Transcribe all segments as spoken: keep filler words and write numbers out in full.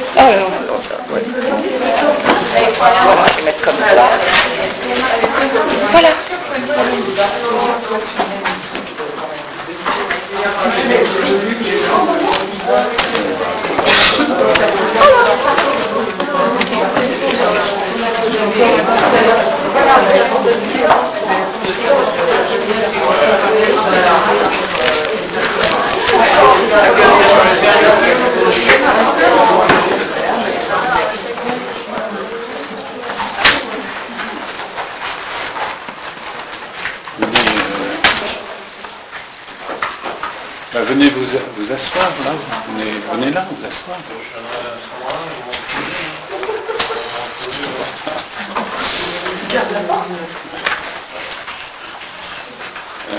Ah non, non, ça, ouais. Voilà, je vais mettre comme ça. Voilà. Bah, venez vous, vous asseoir là, venez, venez là vous asseoir. Euh...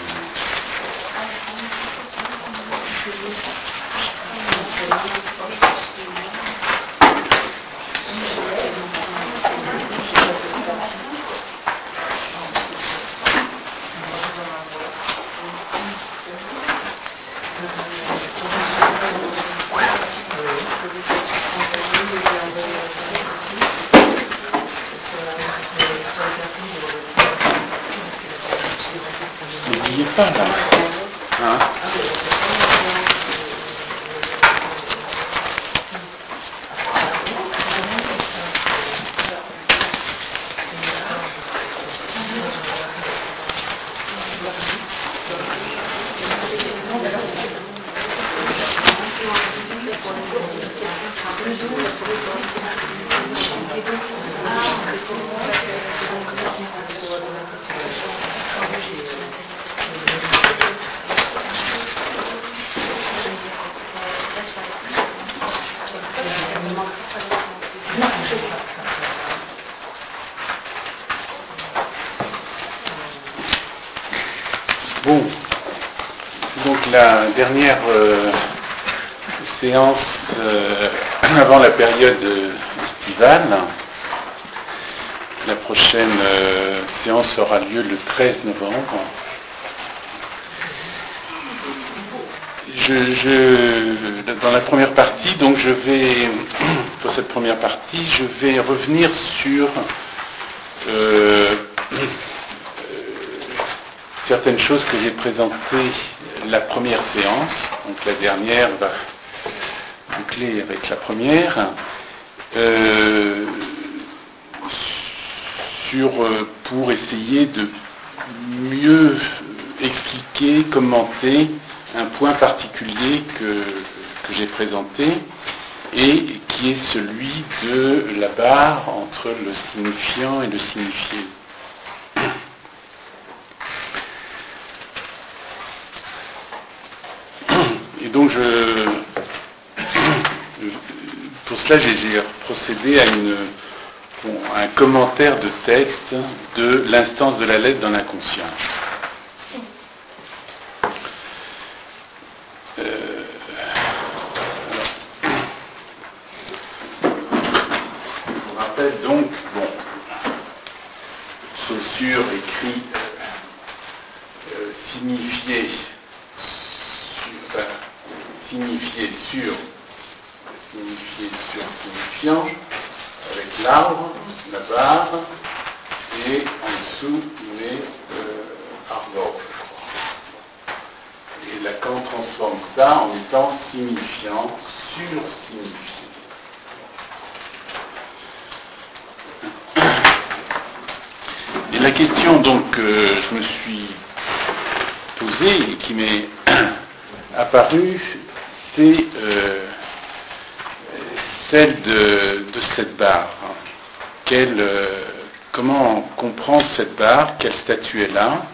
N'oubliez pas là. Hein? Bon, donc la dernière euh, séance euh, avant la période estivale, la prochaine euh, séance aura lieu le treize novembre. Je, je, dans la première partie, donc je vais, pour cette première partie, je vais revenir sur euh, certaines choses que j'ai présentées la première séance, donc la dernière va boucler avec la première, euh, sur, pour essayer de mieux expliquer, commenter un point particulier que, que j'ai présenté et qui est celui de la barre entre le signifiant et le signifié. Et donc, je, pour cela, j'ai, j'ai procédé à, une, bon, à un commentaire de texte de l'instance de la lettre dans l'inconscient. Euh, je vous rappelle donc, bon, Saussure écrit euh, signifier. Enfin, signifier sur signifier sur signifiant avec l'arbre, la barre et en dessous il met euh, arbor, je crois. Et Lacan transforme ça en étant signifiant sur signifié. Et la question donc que je me suis posée et qui m'est apparue, c'est euh, celle de, de cette barre. Quelle, euh, comment comprendre cette barre? Quel statut elle a?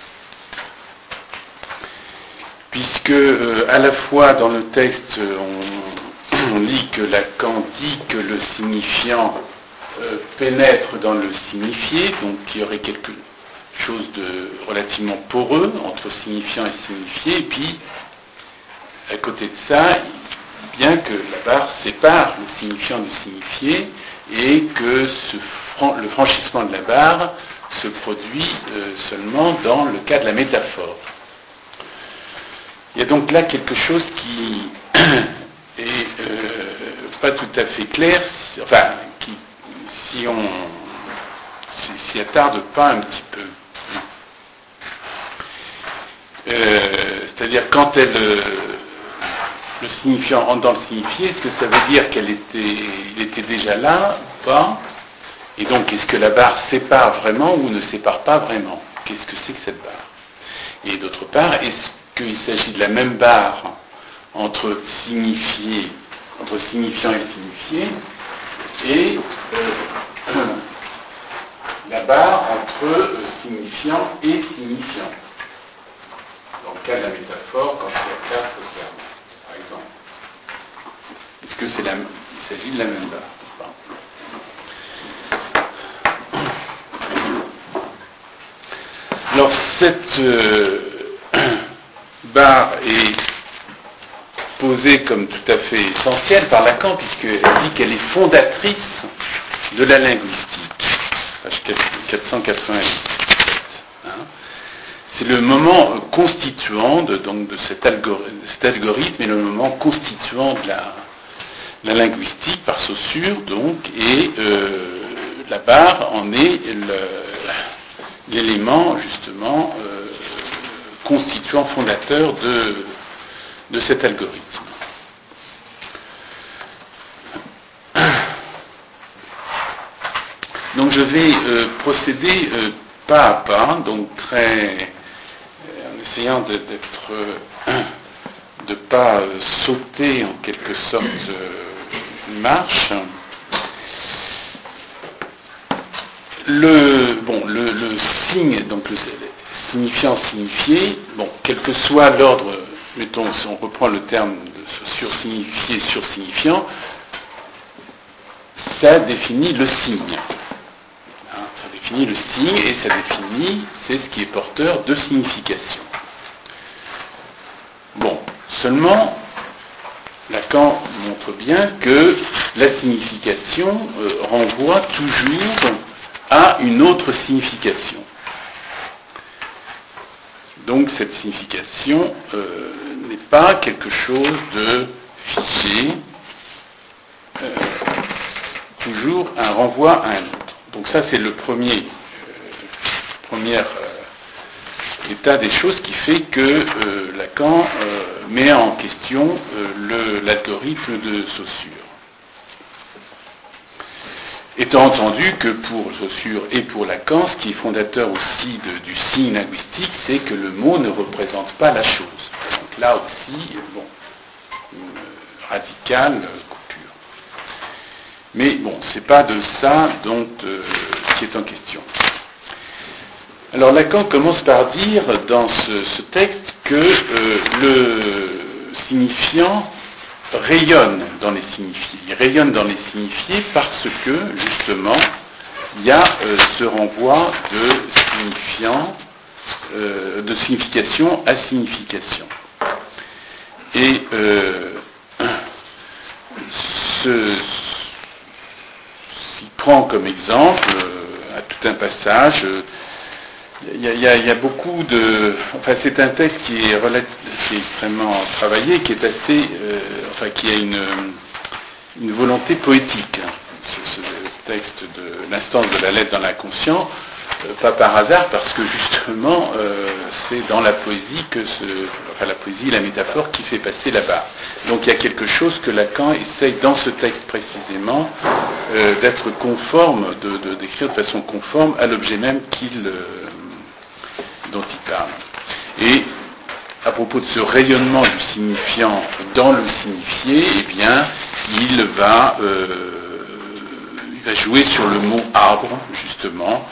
Puisque euh, à la fois dans le texte on, on lit que Lacan dit que le signifiant euh, pénètre dans le signifié, donc il y aurait quelque chose de relativement poreux entre signifiant et signifié, et puis à côté de ça, bien que la barre sépare le signifiant du signifié et que ce fran- le franchissement de la barre se produit euh, seulement dans le cas de la métaphore. Il y a donc là quelque chose qui est euh, pas tout à fait clair, si, enfin, qui, si on s'y attarde pas un petit peu. Euh, c'est-à-dire quand elle, euh, le signifiant rentre dans le signifié, est-ce que ça veut dire qu'elle était, il était déjà là ou pas? Et donc, est-ce que la barre sépare vraiment ou ne sépare pas vraiment? Qu'est-ce que c'est que cette barre? Et d'autre part, est-ce qu'il s'agit de la même barre entre signifié, entre signifiant et signifié, et euh, la barre entre euh, signifiant et signifiant? Dans le cas de la métaphore, quand il y a quatre termes, par exemple. Est-ce que c'est la, il s'agit de la même barre? Alors, cette euh, barre est posée comme tout à fait essentielle par Lacan, puisqu'elle dit qu'elle est fondatrice de la linguistique. Page quatre cent quatre-vingt-dix. Hein. C'est le moment constituant de, donc, de cet, algorithme, cet algorithme et le moment constituant de la, de la linguistique par Saussure, donc, et euh, la barre en est le, l'élément, justement, euh, constituant fondateur de, de cet algorithme. Donc je vais euh, procéder euh, pas à pas, donc très, euh, en essayant de, d'être, euh, de pas euh, sauter en quelque sorte euh, une marche. Le, bon, le, le signe, donc le signifiant signifié, bon, quel que soit l'ordre, mettons, si on reprend le terme de sur-signifié, sur-signifiant, ça définit le signe. Hein, ça définit le signe et ça définit, c'est ce qui est porteur de signification. Bon, seulement, Lacan montre bien que la signification euh, renvoie toujours à une autre signification. Donc cette signification euh, n'est pas quelque chose de figé, euh, toujours un renvoi à un autre. Donc ça c'est le premier, euh, premier euh, état des choses qui fait que euh, Lacan euh, met en question euh, le, l'algorithme de Saussure. Étant entendu que pour Saussure et pour Lacan, ce qui est fondateur aussi de, du signe linguistique, c'est que le mot ne représente pas la chose. Donc là aussi, bon, une radicale coupure. Mais bon, c'est pas de ça dont euh, qui est en question. Alors Lacan commence par dire dans ce, ce texte que euh, le signifiant rayonne dans les signifiés. Il rayonne dans les signifiés parce que, justement, il y a euh, ce renvoi de signifiant, euh, de signification à signification. Et euh, ce, s'il prend comme exemple, euh, à tout un passage, euh, Il y, a, il, y a, il y a beaucoup de... Enfin, c'est un texte qui est, relatif, qui est extrêmement travaillé, qui est assez... Euh, enfin, qui a une, une volonté poétique. Hein, ce, ce texte de l'instance de la lettre dans l'inconscient, euh, pas par hasard, parce que justement, euh, c'est dans la poésie que ce... Enfin, la poésie, la métaphore qui fait passer la barre. Donc, il y a quelque chose que Lacan essaye, dans ce texte précisément, euh, d'être conforme, de, de, d'écrire de façon conforme à l'objet même qu'il... Euh, dont il parle. Et à propos de ce rayonnement du signifiant dans le signifié, eh bien, il va, euh, il va jouer sur le mot arbre, justement.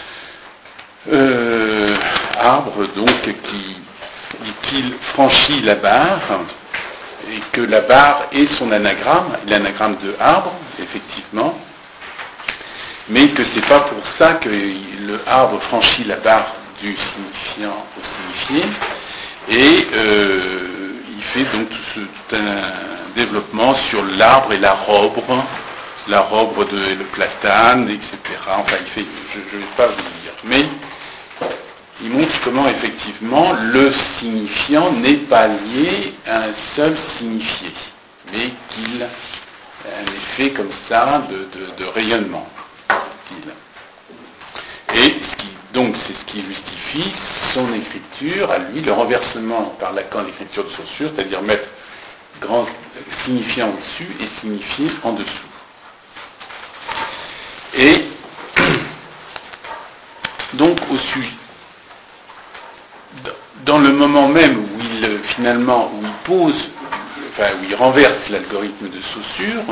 Euh, arbre, donc, qui, qu'il franchit la barre, et que la barre est son anagramme, l'anagramme de arbre, effectivement, mais que c'est pas pour ça que le arbre franchit la barre du signifiant au signifié, et euh, il fait donc tout, ce, tout un développement sur l'arbre et la robre, la robre de le platane, et cetera. Enfin, il fait, je ne vais pas vous le dire, mais il montre comment effectivement le signifiant n'est pas lié à un seul signifié, mais qu'il un effet comme ça de, de, de rayonnement. Et ce qui, donc c'est ce qui justifie son écriture, à lui, le renversement par Lacan de l'écriture de Saussure, c'est-à-dire mettre grand signifiant au-dessus et signifié en dessous. Et donc au sujet, dans le moment même où il finalement où il pose, enfin où il renverse l'algorithme de Saussure,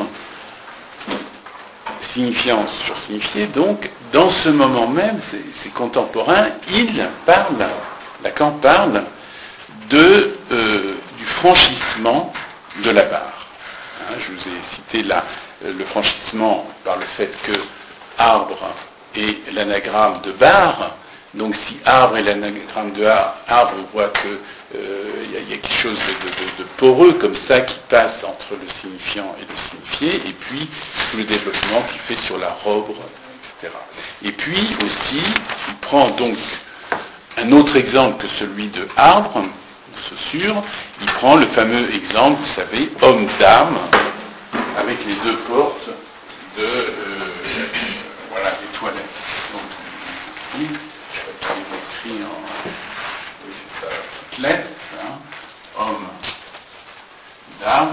signifiant sur signifié, donc dans ce moment même, c'est contemporain, il parle, Lacan parle de euh, du franchissement de la barre. Hein, je vous ai cité là euh, le franchissement par le fait que arbre est l'anagramme de barre. Donc si arbre est l'anagramme de arbre, on voit qu'il euh, y, y a quelque chose de, de, de poreux comme ça qui passe entre le signifiant et le signifié, et puis tout le développement qu'il fait sur la robre, et cetera. Et puis aussi, il prend donc un autre exemple que celui de arbre, de Saussure, il prend le fameux exemple, vous savez, homme-dame, avec les deux portes de euh, voilà, des toilettes. Donc, oui, il écrit en, oui, c'est ça, toutes lettres, hein, homme, dame,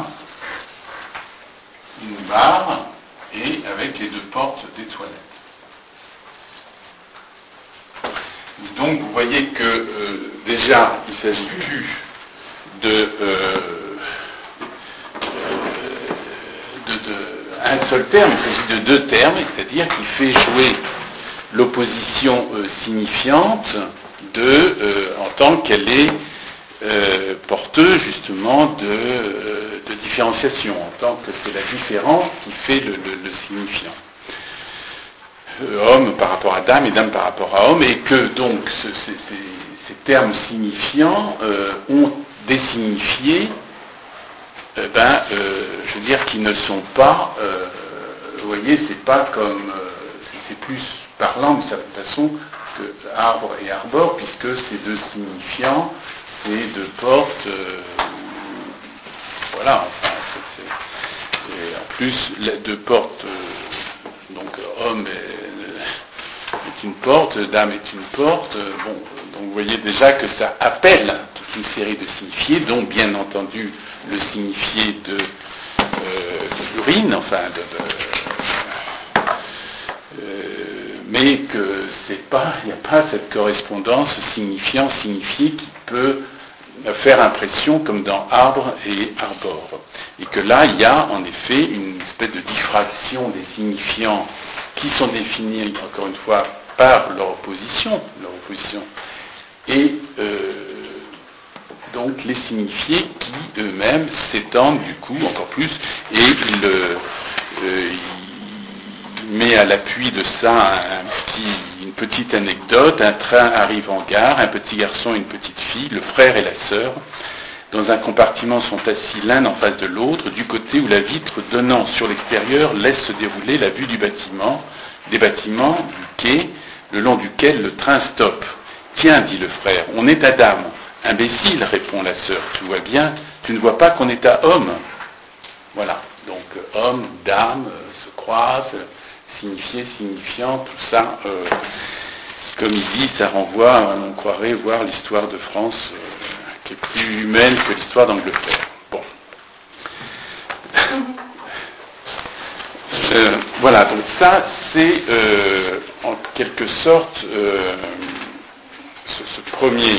une barre, et avec les deux portes des toilettes. Donc vous voyez que euh, déjà il ne s'agit plus de, euh, de, de un seul terme, il s'agit de deux termes, c'est-à-dire qu'il fait jouer l'opposition euh, signifiante de, euh, en tant qu'elle est euh, porteuse justement de, euh, de différenciation, en tant que c'est la différence qui fait le, le, le signifiant. Euh, homme par rapport à dame et dame par rapport à homme, et que donc ce, ces, ces, ces termes signifiants euh, ont des signifiés, euh, ben, euh, je veux dire, qui ne sont pas, euh, vous voyez, c'est pas comme, euh, c'est, c'est plus parlant de certaine façon que arbre et arbore, puisque ces deux signifiants, ces deux portes, euh, voilà, enfin, c'est, c'est, et en plus, les deux portes, euh, donc homme est, est une porte, dame est une porte, euh, bon, donc vous voyez déjà que ça appelle toute une série de signifiés, dont bien entendu le signifié de, euh, de l'urine, enfin de, de euh, mais que c'est pas, il n'y a pas cette correspondance signifiant-signifié qui peut faire impression comme dans arbre et arbore. Et que là, il y a en effet une espèce de diffraction des signifiants qui sont définis, encore une fois, par leur opposition, leur opposition, et euh, donc les signifiés qui eux-mêmes s'étendent du coup encore plus, et il, euh, il met à l'appui de ça un petit, une petite anecdote. Un train arrive en gare, un petit garçon et une petite fille, le frère et la sœur, dans un compartiment sont assis l'un en face de l'autre, du côté où la vitre donnant sur l'extérieur laisse se dérouler la vue du bâtiment, des bâtiments, du quai, le long duquel le train stoppe. Tiens, dit le frère, on est à dame. Imbécile, répond la sœur, tu vois bien, tu ne vois pas qu'on est à homme. Voilà, donc homme, dame, euh, se croisent, signifié, signifiant, tout ça, euh, comme il dit, ça renvoie, on croirait voir l'histoire de France euh, qui est plus humaine que l'histoire d'Angleterre. Bon. Euh, voilà, donc ça, c'est euh, en quelque sorte euh, ce, ce premier,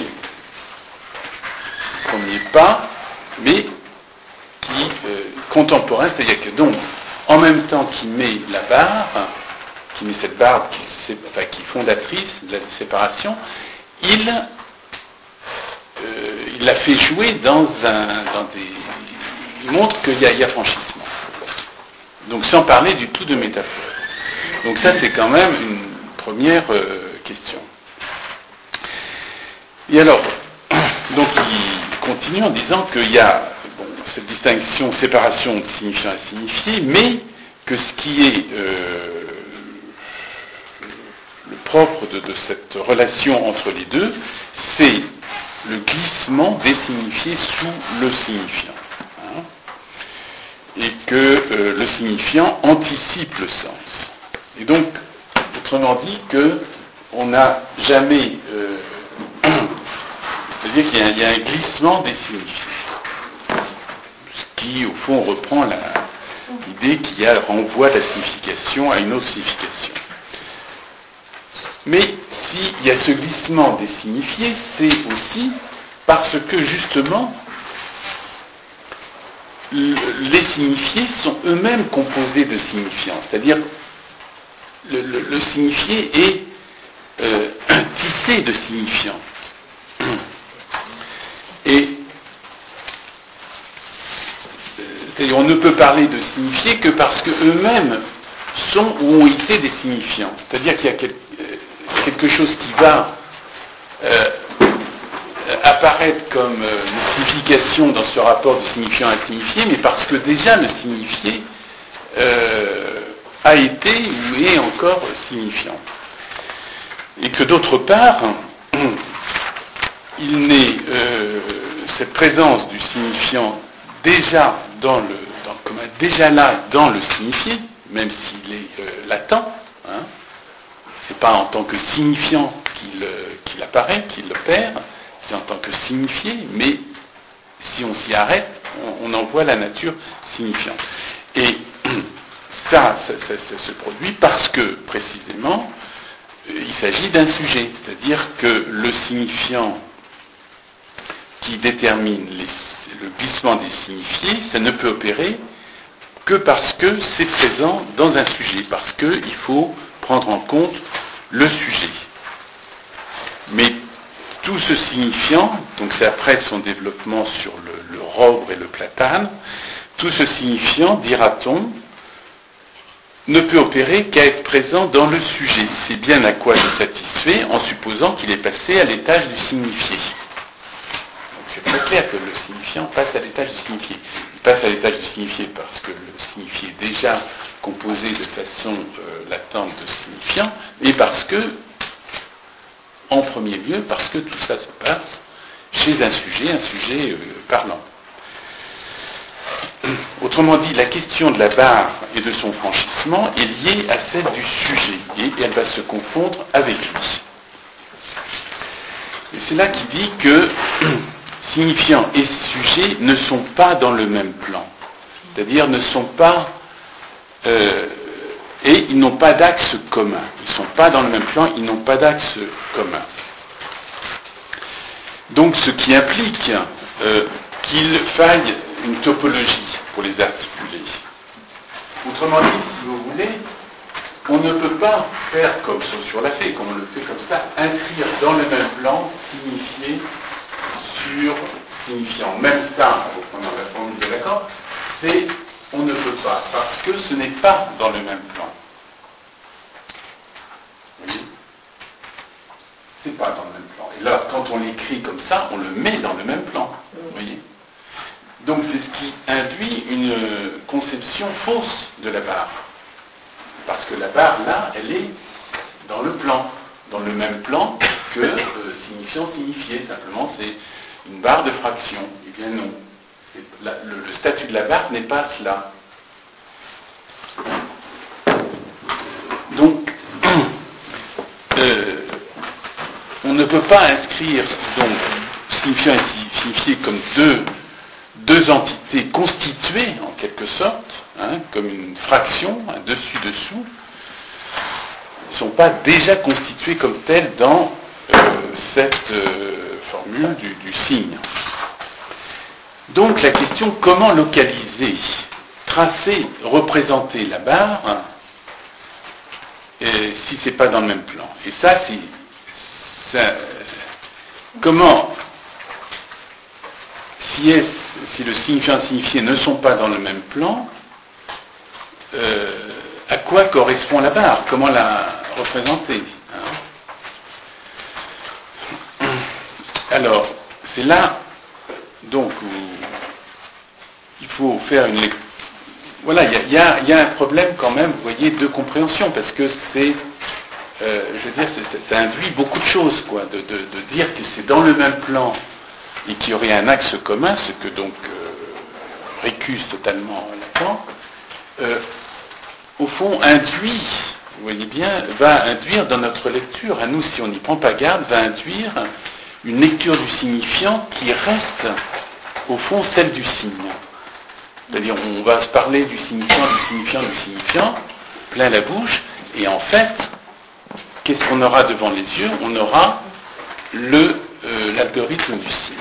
premier pas, mais qui euh, contemporain, c'est-à-dire que donc, en même temps qu'il met la barre, qui met cette barre qui, enfin, qui est fondatrice de la séparation, il, euh, il la fait jouer dans un, dans des, il montre qu'il y a, il y a franchissement. Donc sans parler du tout de métaphore. Donc ça c'est quand même une première euh, question. Et alors, donc il continue en disant qu'il y a bon, cette distinction, séparation de signifiant à signifié, mais que ce qui est euh, le propre de, de cette relation entre les deux, c'est le glissement des signifiés sous le signifiant. Hein. et que euh, le signifiant anticipe le sens. Et donc, autrement dit, que on n'a jamais... Euh, c'est-à-dire qu'il y a, il y a un glissement des signifiés. Ce qui, au fond, reprend la, l'idée qu'il y a renvoi de la signification à une autre signification. Mais s'il y a ce glissement des signifiés, c'est aussi parce que, justement, les signifiés sont eux-mêmes composés de signifiants. C'est-à-dire, le, le, le signifié est euh, tissé de signifiants. Et c'est-à-dire, on ne peut parler de signifiés que parce qu'eux-mêmes sont ou ont été des signifiants. C'est-à-dire qu'il y a quel, euh, quelque chose qui va euh, apparaître comme euh, une signification dans ce rapport de signifiant à signifié, mais parce que déjà le signifié euh, a été ou est encore signifiant. Et que d'autre part, il n'est euh, cette présence du signifiant déjà dans le dans, comme, déjà là dans le signifié, même s'il est euh, latent, hein, c'est pas en tant que signifiant qu'il, euh, qu'il apparaît, qu'il opère, c'est en tant que signifié, mais si on s'y arrête, on, on en voit la nature signifiante. Et ça, ça, ça, ça se produit parce que, précisément, il s'agit d'un sujet, c'est-à-dire que le signifiant qui détermine les, le glissement des signifiés, ça ne peut opérer que parce que c'est présent dans un sujet, parce qu'il faut prendre en compte le sujet. Mais tout ce signifiant, donc c'est après son développement sur le, le robre et le platane, tout ce signifiant, dira-t-on, ne peut opérer qu'à être présent dans le sujet. C'est bien à quoi il satisfait en supposant qu'il est passé à l'étage du signifié. Donc c'est très clair que le signifiant passe à l'étage du signifié. Il passe à l'étage du signifié parce que le signifié est déjà composé de façon euh, latente de signifiant, et parce que, en premier lieu, parce que tout ça se passe chez un sujet, un sujet euh, parlant. Autrement dit, la question de la barre et de son franchissement est liée à celle du sujet, et elle va se confondre avec lui. Et c'est là qu'il dit que signifiant et sujet ne sont pas dans le même plan. C'est-à-dire ne sont pas... Euh, et ils n'ont pas d'axe commun. Ils ne sont pas dans le même plan, ils n'ont pas d'axe commun. Donc ce qui implique euh, qu'il faille une topologie pour les articuler. Autrement dit, si vous voulez, on ne peut pas faire comme Saussure l'a fait, comme on le fait comme ça, inscrire dans le même plan signifié sur signifiant. Même ça, en reprenant la formule de l'accord, c'est on ne peut pas, parce que ce n'est pas dans le même plan. Vous voyez ? C'est pas dans le même plan. Et là, quand on l'écrit comme ça, on le met dans le même plan. Vous voyez ? Donc c'est ce qui induit une conception fausse de la barre. Parce que la barre, là, elle est dans le plan, dans le même plan que euh, signifiant signifié. Simplement, c'est une barre de fraction. Eh bien non. C'est la, le, le statut de la barre n'est pas cela. Donc, euh, on ne peut pas inscrire donc signifiant et signifié comme deux deux entités constituées en quelque sorte, hein, comme une fraction, un dessus-dessous, ne sont pas déjà constituées comme telles dans euh, cette euh, formule du, du signe. Donc la question comment localiser, tracer, représenter la barre hein, et, si c'est pas dans le même plan. Et ça, c'est ça, comment si, est, si le signifiant et signifié ne sont pas dans le même plan, euh, à quoi correspond la barre? Comment la représenter hein? Alors, c'est là donc où il faut faire une lecture. Voilà, il y, y, y a un problème quand même, vous voyez, de compréhension, parce que c'est, euh, je veux dire, c'est, ça induit beaucoup de choses, quoi, de, de, de dire que c'est dans le même plan et qu'il y aurait un axe commun, ce que donc euh, récuse totalement la enfants, euh, au fond, induit, vous voyez bien, va induire dans notre lecture, à nous, si on n'y prend pas garde, va induire une lecture du signifiant qui reste, au fond, celle du signe. C'est-à-dire, on va se parler du signifiant, du signifiant, du signifiant, plein la bouche, et en fait, qu'est-ce qu'on aura devant les yeux? On aura le, euh, l'algorithme du signe.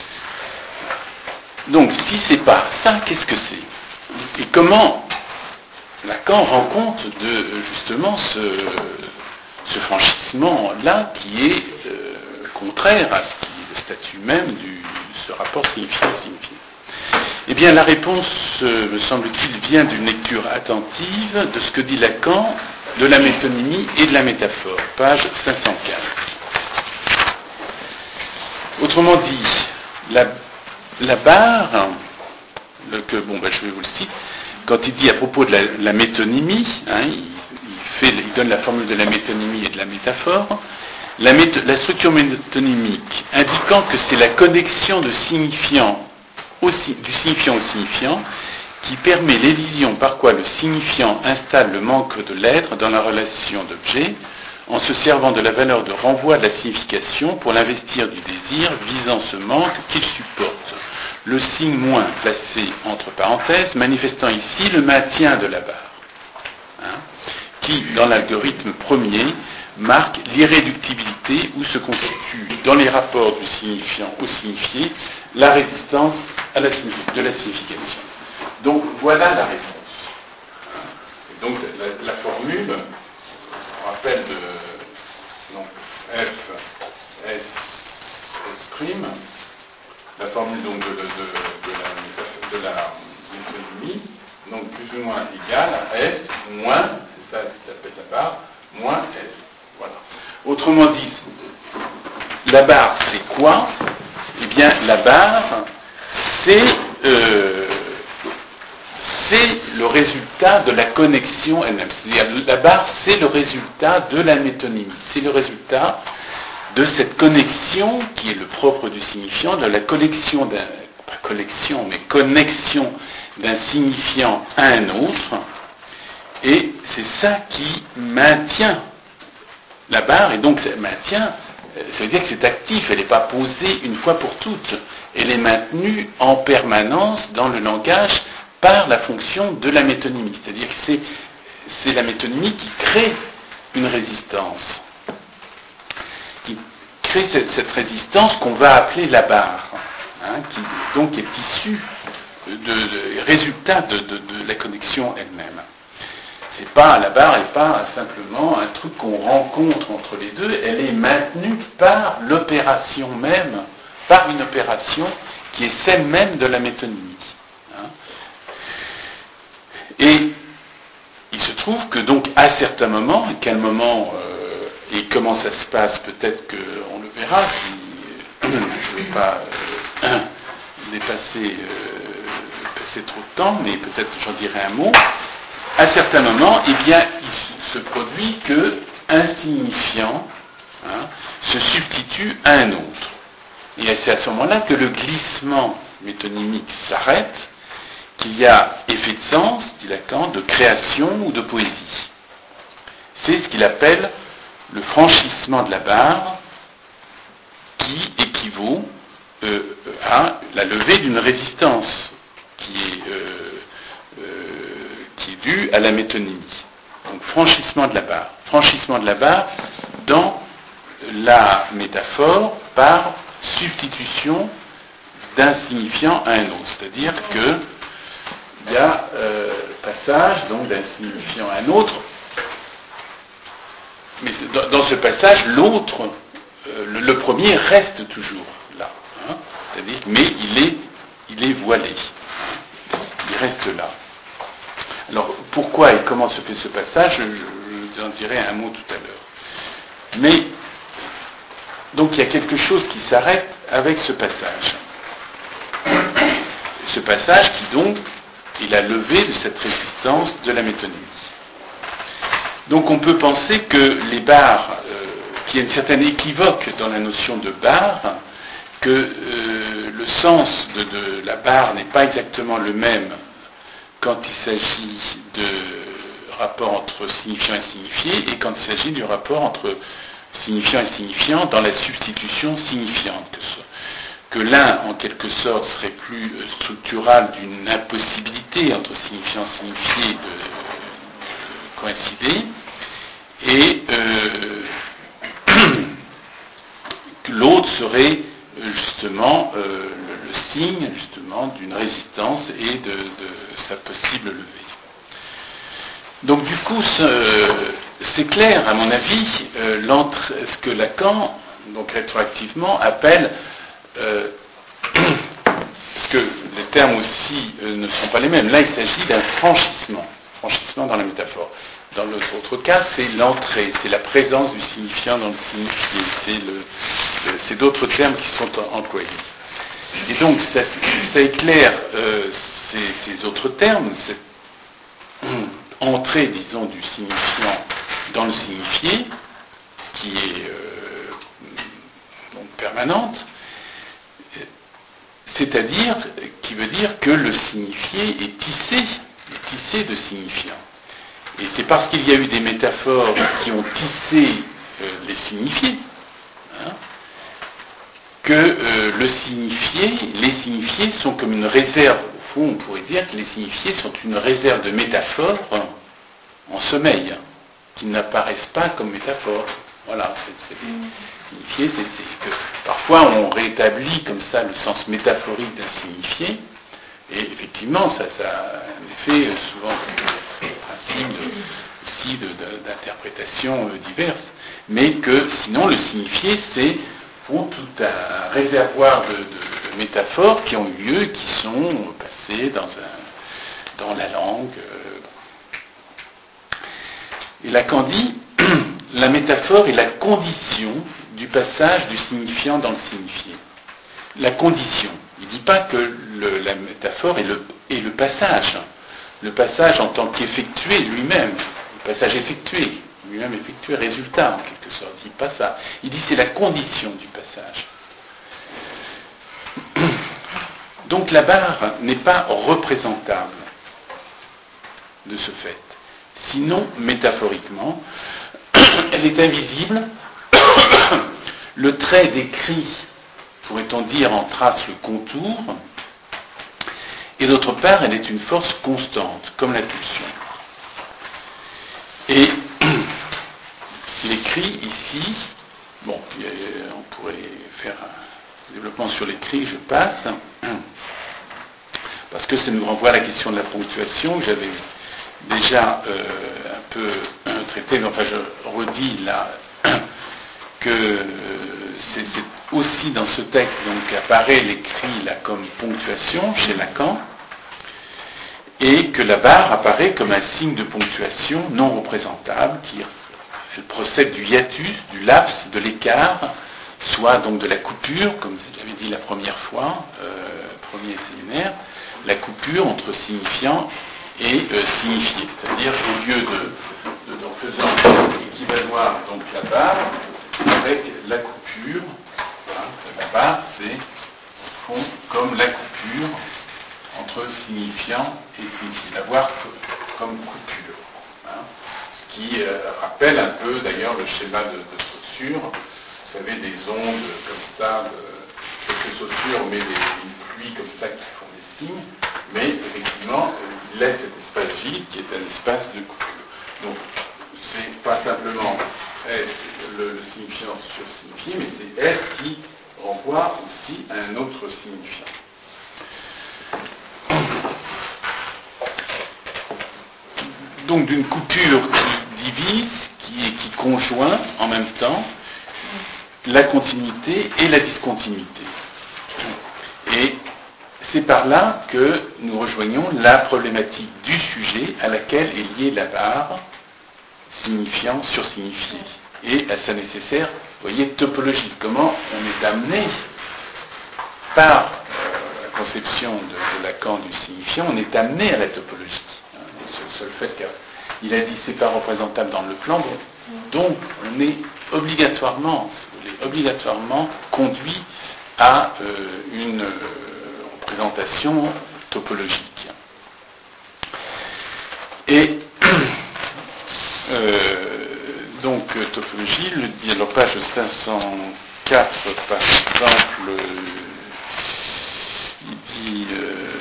Donc, si c'est pas ça, qu'est-ce que c'est? Et comment Lacan rend compte de, justement, ce, ce franchissement-là qui est euh, contraire à ce qui est le statut même du ce rapport signifiant-signifié. Eh bien, la réponse, euh, me semble-t-il, vient d'une lecture attentive de ce que dit Lacan de la métonymie et de la métaphore, page cinq cent quinze. Autrement dit, la, la barre, le, que, bon, ben, je vais vous le citer, quand il dit à propos de la, la métonymie, hein, il, il, fait, il donne la formule de la métonymie et de la métaphore, la, méto, la structure métonymique indiquant que c'est la connexion de signifiant au, du signifiant au signifiant qui permet l'évision par quoi le signifiant installe le manque de l'être dans la relation d'objet, en se servant de la valeur de renvoi de la signification pour l'investir du désir visant ce manque qu'il supporte. Le signe moins placé entre parenthèses, manifestant ici le maintien de la barre, hein, qui, dans l'algorithme premier, marque l'irréductibilité où se constitue, dans les rapports du signifiant au signifié, la résistance à la, de la signification. Donc, voilà la réponse. Et donc, la, la formule, on rappelle de donc, F, S, S prime, la formule donc de, de, de, de, la, de la métonymie, donc plus ou moins égale à S moins, c'est ça qui s'appelle la barre, moins S. Voilà. Autrement dit, la barre c'est quoi? Eh bien, la barre c'est euh, c'est le résultat de la connexion elle-même. C'est-à-dire, la barre c'est le résultat de la métonymie, c'est le résultat de cette connexion qui est le propre du signifiant, de la connexion d'un, pas collection, mais connexion d'un signifiant à un autre, et c'est ça qui maintient la barre, et donc ça maintient, ça veut dire que c'est actif, elle n'est pas posée une fois pour toutes, elle est maintenue en permanence dans le langage par la fonction de la métonymie, c'est-à-dire que c'est, c'est la métonymie qui crée une résistance. Qui crée cette, cette résistance qu'on va appeler la barre, hein, qui donc est issue de, de résultat de, de, de la connexion elle-même. C'est pas, la barre n'est pas simplement un truc qu'on rencontre entre les deux, elle est maintenue par l'opération même, par une opération qui est celle même de la métonymie. Hein. Et il se trouve que donc à certains moments, à quel moment euh, et comment ça se passe, peut-être qu'on le verra, si, je ne vais pas euh, dépasser euh, passer trop de temps, mais peut-être j'en dirai un mot. À certains moments, eh bien, il se produit qu'un signifiant hein, se substitue à un autre. Et c'est à ce moment-là que le glissement métonymique s'arrête, qu'il y a effet de sens, dit Lacan, de création ou de poésie. C'est ce qu'il appelle le franchissement de la barre qui équivaut euh, à la levée d'une résistance qui est, euh, euh, qui est due à la métonymie. Donc franchissement de la barre. Franchissement de la barre dans la métaphore par substitution d'un signifiant à un autre. C'est-à-dire que il y a euh, passage donc d'un signifiant à un autre. Mais dans, dans ce passage, l'autre, euh, le, le premier reste toujours là. Hein, c'est-à-dire, mais il est, il est voilé. Il reste là. Alors, pourquoi et comment se fait ce passage, je, je vous en dirai un mot tout à l'heure. Mais, donc, il y a quelque chose qui s'arrête avec ce passage. Ce passage qui, donc, est la levée de cette résistance de la métonymie. Donc on peut penser que les barres, euh, qu'il y a une certaine équivoque dans la notion de barre, que euh, le sens de, de la barre n'est pas exactement le même quand il s'agit de rapport entre signifiant et signifié, et quand il s'agit du rapport entre signifiant et signifiant dans la substitution signifiante, que, ce, que l'un, en quelque sorte, serait plus structural d'une impossibilité entre signifiant et signifié de, de coïncider, et euh, que l'autre serait justement euh, le, le signe justement d'une résistance et de, de sa possible levée. Donc du coup, ce, c'est clair, à mon avis, euh, ce que Lacan, donc rétroactivement, appelle, euh, parce que les termes aussi euh, ne sont pas les mêmes, là il s'agit d'un franchissement, franchissement dans la métaphore. Dans l'autre cas, c'est l'entrée, c'est la présence du signifiant dans le signifié, c'est, le, le, c'est d'autres termes qui sont employés. Et donc, ça, ça éclaire euh, ces, ces autres termes, cette entrée, disons, du signifiant dans le signifié, qui est euh, donc permanente, c'est-à-dire, qui veut dire que le signifié est tissé, est tissé de signifiants. Et c'est parce qu'il y a eu des métaphores qui ont tissé euh, les signifiés, hein, que euh, le signifié, les signifiés sont comme une réserve. Au fond, on pourrait dire que les signifiés sont une réserve de métaphores hein, en sommeil, hein, qui n'apparaissent pas comme métaphores. Voilà, c'est, c'est, signifié, c'est, c'est que parfois on rétablit comme ça le sens métaphorique d'un signifié, et effectivement, ça, ça a un effet souvent principe de, aussi de, de, d'interprétations diverses, mais que sinon le signifié c'est pour tout un réservoir de, de, de métaphores qui ont eu lieu, qui sont passées dans, un, dans la langue. Et Lacan dit, la métaphore est la condition du passage du signifiant dans le signifié. La condition. Il ne dit pas que le, la métaphore est le, est le passage. Le passage en tant qu'effectué lui-même, le passage effectué, lui-même effectué, résultat en quelque sorte. Il dit pas ça. Il dit c'est la condition du passage. Donc la barre n'est pas représentable de ce fait. Sinon, métaphoriquement, elle est invisible. Le trait décrit, pourrait-on dire, en trace le contour. Et d'autre part, elle est une force constante, comme la pulsion. Et l'écrit ici, bon, on pourrait faire un développement sur l'écrit, je passe, parce que ça nous renvoie à la question de la ponctuation, que j'avais déjà euh, un peu euh, traité, mais enfin je redis là que c'est, c'est aussi dans ce texte donc apparaît l'écrit là comme ponctuation chez Lacan, et que la barre apparaît comme un signe de ponctuation non représentable qui procède du hiatus, du laps, de l'écart, soit donc de la coupure, comme j'avais dit la première fois, euh, premier séminaire, la coupure entre signifiant et euh, signifié, c'est-à-dire au lieu de, de, de faisant équivaloir donc la barre avec la coupure, hein, la barre c'est au fond comme la coupure entre signifiant et signifié, l'avoir comme coupure, hein, ce qui euh, rappelle un peu d'ailleurs le schéma de, de Saussure, vous savez des ondes comme ça, de, quelques Saussure mais des, une pluie comme ça qui font des signes, mais effectivement il laisse cet espace vide qui est un espace de coupure. Donc c'est pas simplement S, le, le signifiant sur signifié, mais c'est S qui renvoie aussi à un autre signifiant. Donc d'une coupure qui divise, qui, qui conjoint en même temps la continuité et la discontinuité. Et c'est par là que nous rejoignons la problématique du sujet à laquelle est liée la barre, signifiant sur signifié, et à sa nécessaire, vous voyez, topologie. Comment on est amené par euh, la conception de, de Lacan du signifiant, on est amené à la topologie. Hein, ce seul fait qu'il a dit c'est pas représentable dans le plan, donc on est obligatoirement, si vous voulez, obligatoirement conduit à euh, une euh, représentation topologique. Et euh, donc topologie, le dit, alors page cinq cent quatre par exemple, euh, il dit euh,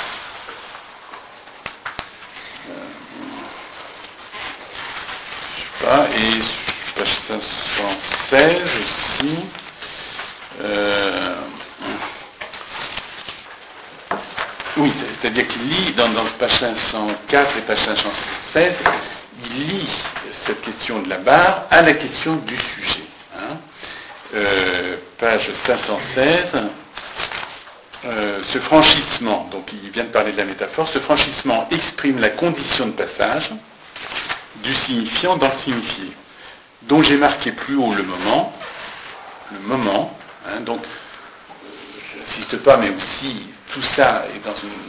je sais pas, et page cinq cent seize aussi, euh, oui, c'est-à-dire qu'il lit dans, dans page cinq cent quatre et page cinq cent seize, il lie cette question de la barre à la question du sujet. Hein. Euh, page cinq cent seize, euh, ce franchissement, donc il vient de parler de la métaphore, ce franchissement exprime la condition de passage du signifiant dans le signifié, dont j'ai marqué plus haut le moment, le moment, hein, donc je n'insiste pas, mais aussi tout ça est dans une,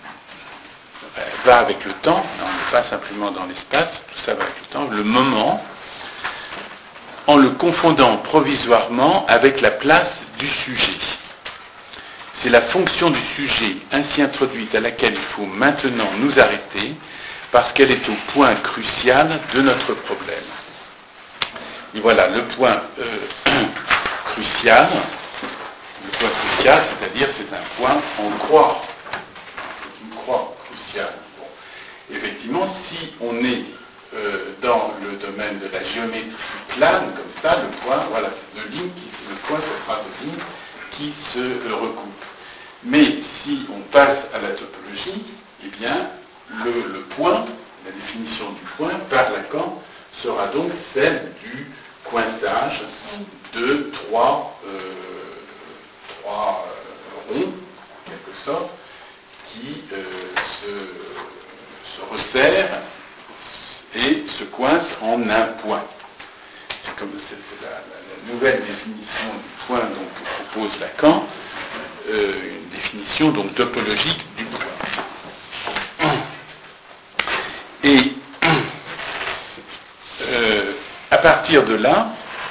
va avec le temps, on n'est pas simplement dans l'espace, tout ça va avec le temps, le moment, en le confondant provisoirement avec la place du sujet. C'est la fonction du sujet ainsi introduite à laquelle il faut maintenant nous arrêter, parce qu'elle est au point crucial de notre problème. Et voilà, le point euh, crucial, le point crucial, c'est-à-dire c'est un point en croix, c'est une croix cruciale. Bon. Effectivement, si on est euh, dans le domaine de la géométrie plane, comme ça, le point, voilà, c'est deux lignes, qui, le point, ça sera deux lignes qui se euh, recoupent. Mais si on passe à la topologie, eh bien, le, le point, la définition du point, par Lacan, sera donc celle du coinçage de trois, euh, trois euh, ronds, en quelque sorte, qui euh, se, se resserrent et se coincent en un point. C'est comme c'est, c'est la, la, la nouvelle définition du point donc, que propose Lacan, euh, une définition donc topologique du point. Et euh, à partir de là,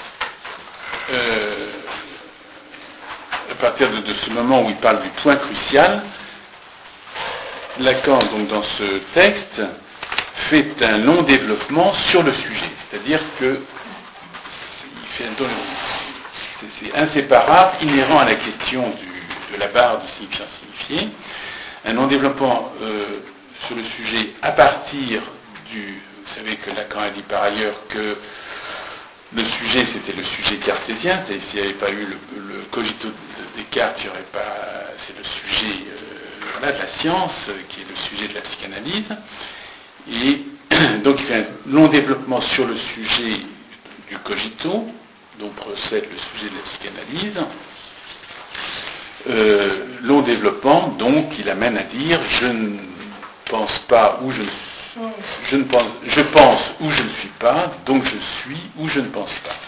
euh, à partir de, de ce moment où il parle du point crucial, Lacan, donc dans ce texte, fait un long développement sur le sujet, c'est-à-dire que c'est, c'est inséparable, inhérent à la question du, de la barre du signifiant signifié, un long développement euh, sur le sujet à partir du... Vous savez que Lacan a dit par ailleurs que le sujet c'était le sujet cartésien, et s'il n'y avait pas eu le, le cogito de Descartes, il n'y aurait pas... c'est le sujet euh, voilà, de la science, qui est le sujet de la psychanalyse. Et donc il fait un long développement sur le sujet du cogito, dont procède le sujet de la psychanalyse. Euh, long développement, donc, il amène à dire je ne pense pas ou je ne je ne pense je pense ou je ne suis pas, donc je suis ou je ne pense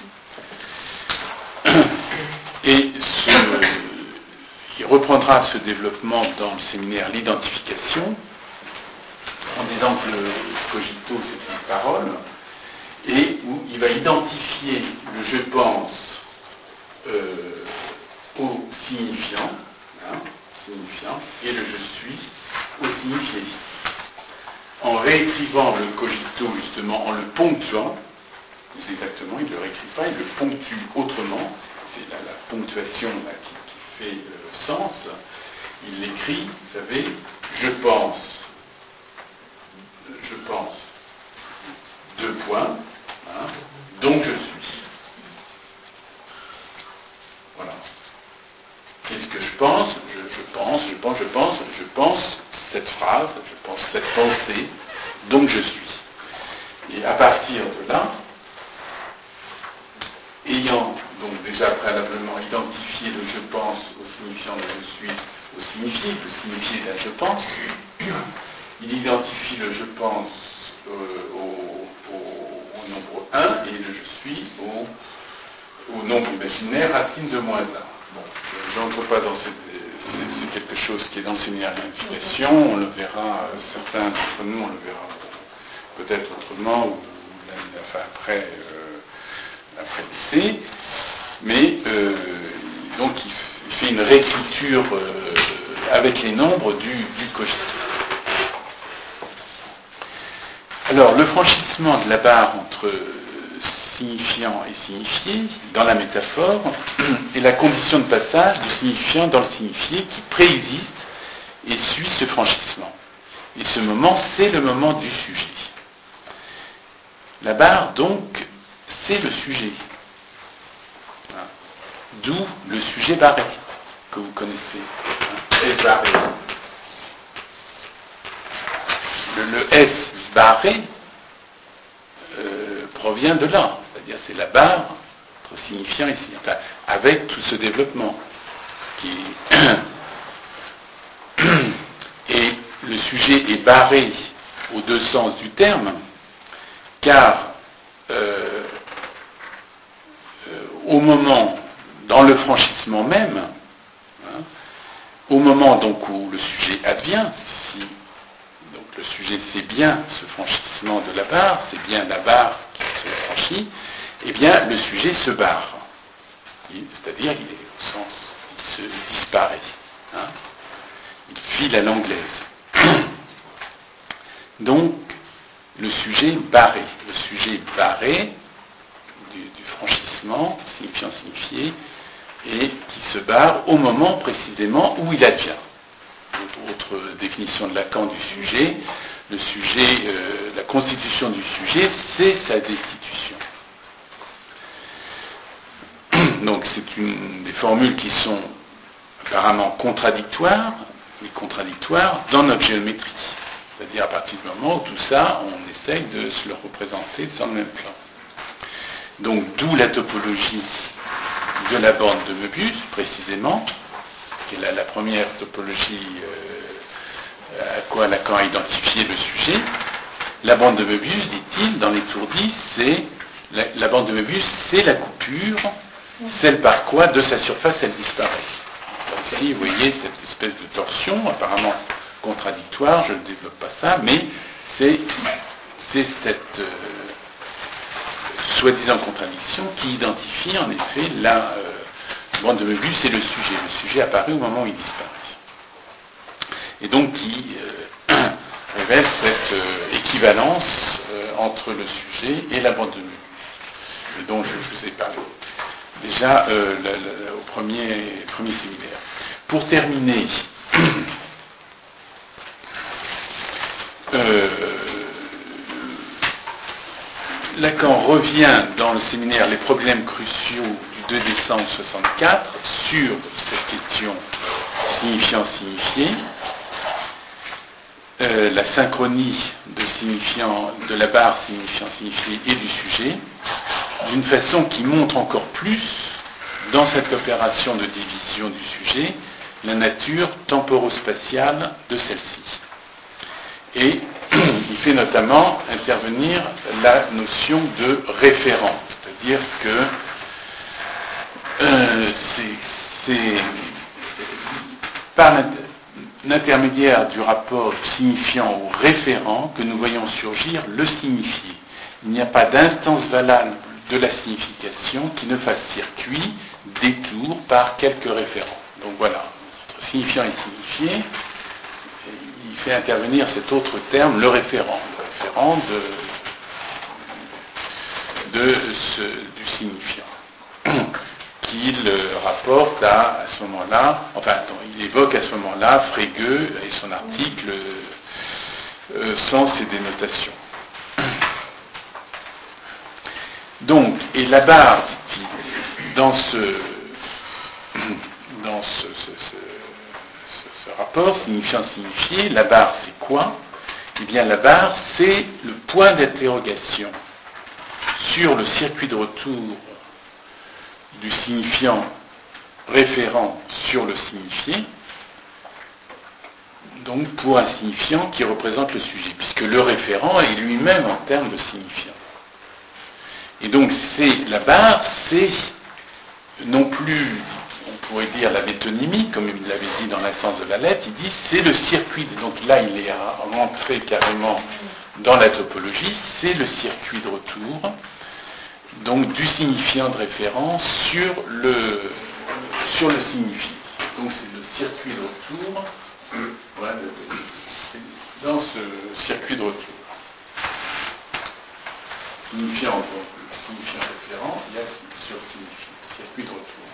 pas. Et ce, il reprendra ce développement dans le séminaire l'identification, en disant que le cogito c'est une parole, et où il va identifier le je pense euh, au signifiant, hein, signifiant, et le je suis au signifié. En réécrivant le cogito justement, en le ponctuant, c'est exactement, il ne le réécrit pas, il le ponctue autrement, c'est la, la ponctuation là, qui, qui fait euh, sens, il l'écrit, vous savez, je pense, je pense, deux points, hein, donc je suis. Voilà. Qu'est-ce que je pense je, je pense, je pense, je pense, je pense cette phrase, je pense cette pensée, donc je suis. Et à partir de là, ayant donc déjà préalablement identifié le je pense au signifiant de je suis, au signifié, le signifié d'un je pense, il identifie le je pense euh, au, au, au nombre un et le je suis au, au nombre imaginaire racine de moins un. Bon, je n'entre pas dans cette... C'est, c'est quelque chose qui est enseigné à l'unification, on le verra, certains d'entre nous, on le verra peut-être autrement, ou enfin, après, euh, après l'été, mais euh, donc il, f- il fait une réécriture euh, avec les nombres du, du cogito. Alors, le franchissement de la barre entre signifiant et signifié, dans la métaphore, est la condition de passage du signifiant dans le signifié qui préexiste et suit ce franchissement. Et ce moment, c'est le moment du sujet. La barre, donc, c'est le sujet. D'où le sujet barré, que vous connaissez. S barré. Le, le S barré euh, provient de là. C'est-à-dire, c'est la barre entre signifiant et signifiant. Enfin, avec tout ce développement. Qui... Et le sujet est barré aux deux sens du terme, car euh, euh, au moment, dans le franchissement même, hein, au moment donc où le sujet advient, si donc le sujet c'est bien ce franchissement de la barre, c'est bien la barre qui se franchit, eh bien le sujet se barre, c'est-à-dire il est au sens, il se disparaît, hein, il file à l'anglaise. Donc le sujet barré, le sujet barré du, du franchissement, signifiant signifié, et qui se barre au moment précisément où il advient. Autre définition de Lacan du sujet, le sujet, euh, la constitution du sujet, c'est sa destitution. Donc c'est une des formules qui sont apparemment contradictoires, mais contradictoires dans notre géométrie. C'est-à-dire à partir du moment où tout ça, on essaye de se le représenter dans le même plan. Donc d'où la topologie de la bande de Möbius, précisément, qui est la, la première topologie euh, à quoi Lacan a identifié le sujet. La bande de Möbius, dit-il, dans l'étourdi, c'est la, la bande de Möbius, c'est la coupure, celle par quoi de sa surface elle disparaît. Donc ici, vous voyez cette espèce de torsion, apparemment contradictoire, je ne développe pas ça, mais c'est, c'est cette euh, soi-disant contradiction qui identifie en effet la euh, bande de Möbius et le sujet. Le sujet apparaît au moment où il disparaît. Et donc qui euh, révèle cette euh, équivalence euh, entre le sujet et la bande de Möbius, et dont je, je vous ai parlé déjà euh, la, la, au premier, premier séminaire. Pour terminer, Euh, Lacan revient dans le séminaire Les problèmes cruciaux du deux décembre soixante-quatre sur cette question signifiant-signifié, euh, la synchronie de, signifiant, de la barre signifiant-signifié et du sujet, d'une façon qui montre encore plus, dans cette opération de division du sujet, la nature temporo-spatiale de celle-ci. Et il fait notamment intervenir la notion de référent, c'est-à-dire que euh, c'est, c'est par l'intermédiaire du rapport signifiant au référent que nous voyons surgir le signifié. Il n'y a pas d'instance valable de la signification qui ne fasse circuit, détour par quelques référents. Donc voilà, entre signifiant et signifié, il fait intervenir cet autre terme, le référent, le référent de, de ce, du signifiant, qu'il rapporte à, à ce moment-là, enfin, il évoque à ce moment-là Frege et son article euh, Sens et dénotation. Donc, et la barre, dit-il, dans ce, dans ce, ce, ce Ce rapport signifiant-signifié, la barre c'est quoi? Eh bien la barre c'est le point d'interrogation sur le circuit de retour du signifiant référent sur le signifié, donc pour un signifiant qui représente le sujet, puisque le référent est lui-même en termes de signifiant. Et donc c'est la barre, c'est non plus, on pourrait dire la métonymie, comme il l'avait dit dans l'essence de la lettre, il dit c'est le circuit, donc là il est rentré carrément dans la topologie, c'est le circuit de retour, donc du signifiant de référence sur le, sur le signifié. Donc c'est le circuit de retour, voilà, dans ce circuit de retour. signifiant, donc le signifiant référent, il y a sur circuit de retour.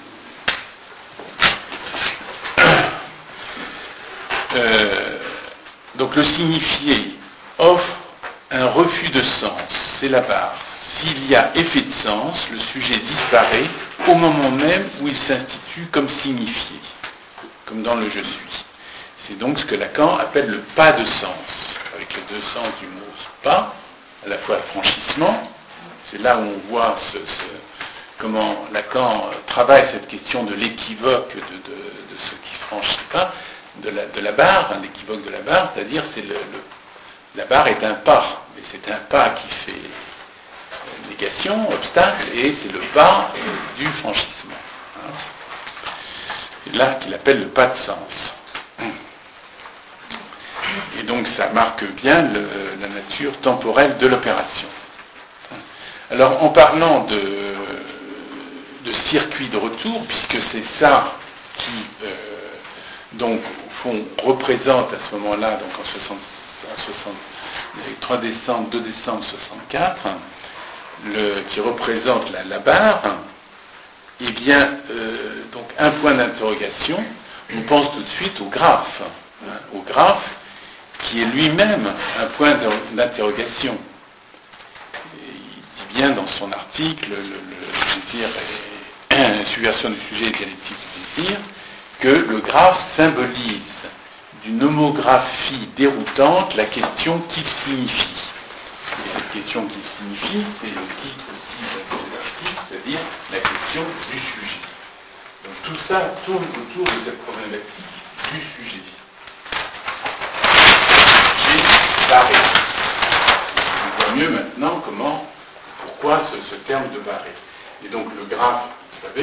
Euh, donc le signifié offre un refus de sens, c'est la barre. S'il y a effet de sens, le sujet disparaît au moment même où il s'institue comme signifié, comme dans le je suis. C'est donc ce que Lacan appelle le pas de sens, avec les deux sens du mot pas, à la fois franchissement, c'est là où on voit ce, ce, comment Lacan travaille cette question de l'équivoque de, de, de ce qui ne franchit pas, de la, de la barre, hein, l'équivoque de la barre, c'est-à-dire c'est le, le, la barre est un pas, mais c'est un pas qui fait négation, obstacle, et c'est le pas du franchissement. Hein. C'est là qu'il appelle le pas de sens. Et donc ça marque bien le, la nature temporelle de l'opération. Alors en parlant de, de circuit de retour, puisque c'est ça qui euh, donc au fond représente à ce moment-là, donc en soixante, soixante, trois décembre, deux décembre soixante-quatre, le, qui représente la, la barre, eh bien euh, donc un point d'interrogation, on pense tout de suite au graphe, hein, au graphe qui est lui-même un point d'interrogation. Il dit bien dans son article, le, le désir et subversion du sujet et dialectique du désir, que le graphe symbolise d'une homographie déroutante la question qu'il signifie. Et cette question qu'il signifie, c'est le titre aussi de l'article, c'est-à-dire la question du sujet. Donc tout ça tourne autour de cette problématique du sujet. Barré. On voit mieux maintenant comment, pourquoi ce, ce terme de barré. Et donc le graphe, vous savez,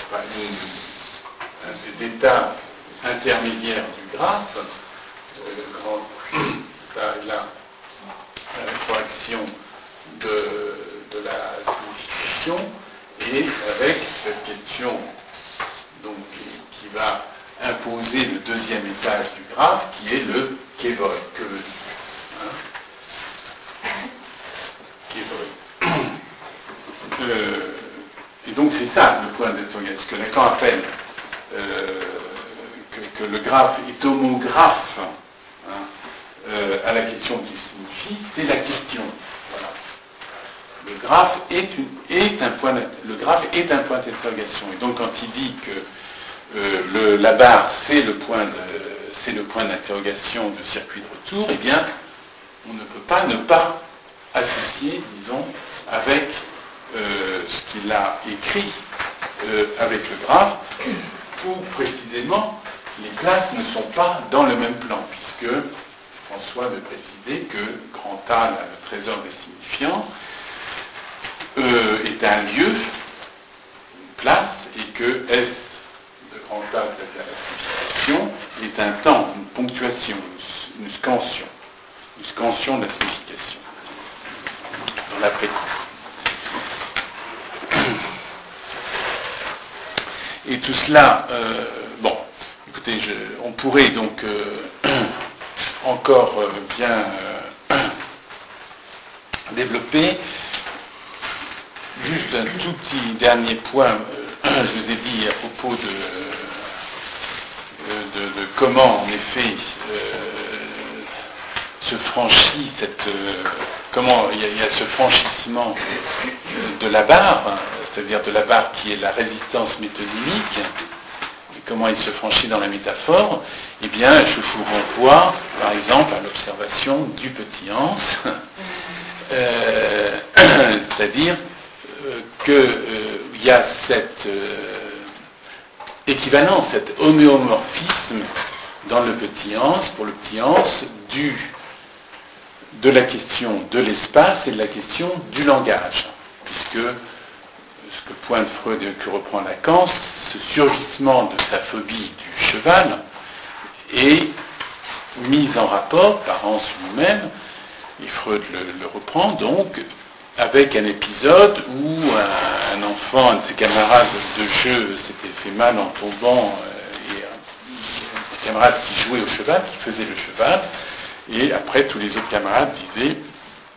un des états intermédiaires du graphe, euh, le grand, là, là, la rétroaction de, de la signification, et avec cette question donc, qui, qui va imposer le deuxième étage du graphe, qui est le kévoi, que veut dire. Hein? Qui est vrai. Euh, et donc c'est ça le point d'interrogation. Ce que Lacan appelle euh, que, que le graphe est homographe, hein, euh, à la question qui signifie, c'est la question. Voilà. Le graphe est, une, est un point le graphe est un point d'interrogation. Et donc quand il dit que euh, le, la barre c'est le point de, c'est le point d'interrogation de circuit de retour, eh bien on ne peut pas ne pas associer, disons, avec euh, ce qu'il a écrit euh, avec le graphe, où précisément les places ne sont pas dans le même plan, puisque François de préciser que grand A, le trésor des signifiants, euh, est un lieu, une place, et que S de grand A, c'est-à-dire la signification, est un temps, une ponctuation, une, une scansion. Une scansion de la signification dans l'après-coup. Et tout cela, euh, bon, écoutez, je, on pourrait donc euh, encore euh, bien euh, développer. Juste un tout petit dernier point, euh, je vous ai dit à propos de, de, de comment, en effet, euh, se franchit cette euh, comment il y, a, il y a ce franchissement de la barre, hein, c'est-à-dire de la barre qui est la résistance métonymique, et comment il se franchit dans la métaphore, eh bien je vous renvoie par exemple à l'observation du petit Hans, euh, c'est-à-dire euh, qu'il euh, y a cette euh, équivalence, cet homéomorphisme dans le petit Hans, pour le petit Hans, du de la question de l'espace et de la question du langage, puisque ce que pointe Freud et que reprend Lacan, ce surgissement de sa phobie du cheval est mis en rapport par Hans lui-même, et Freud le, le reprend donc, avec un épisode où un, un enfant, un de ses camarades de jeu s'était fait mal en tombant, euh, et un, un camarade qui jouait au cheval, qui faisait le cheval, et après tous les autres camarades disaient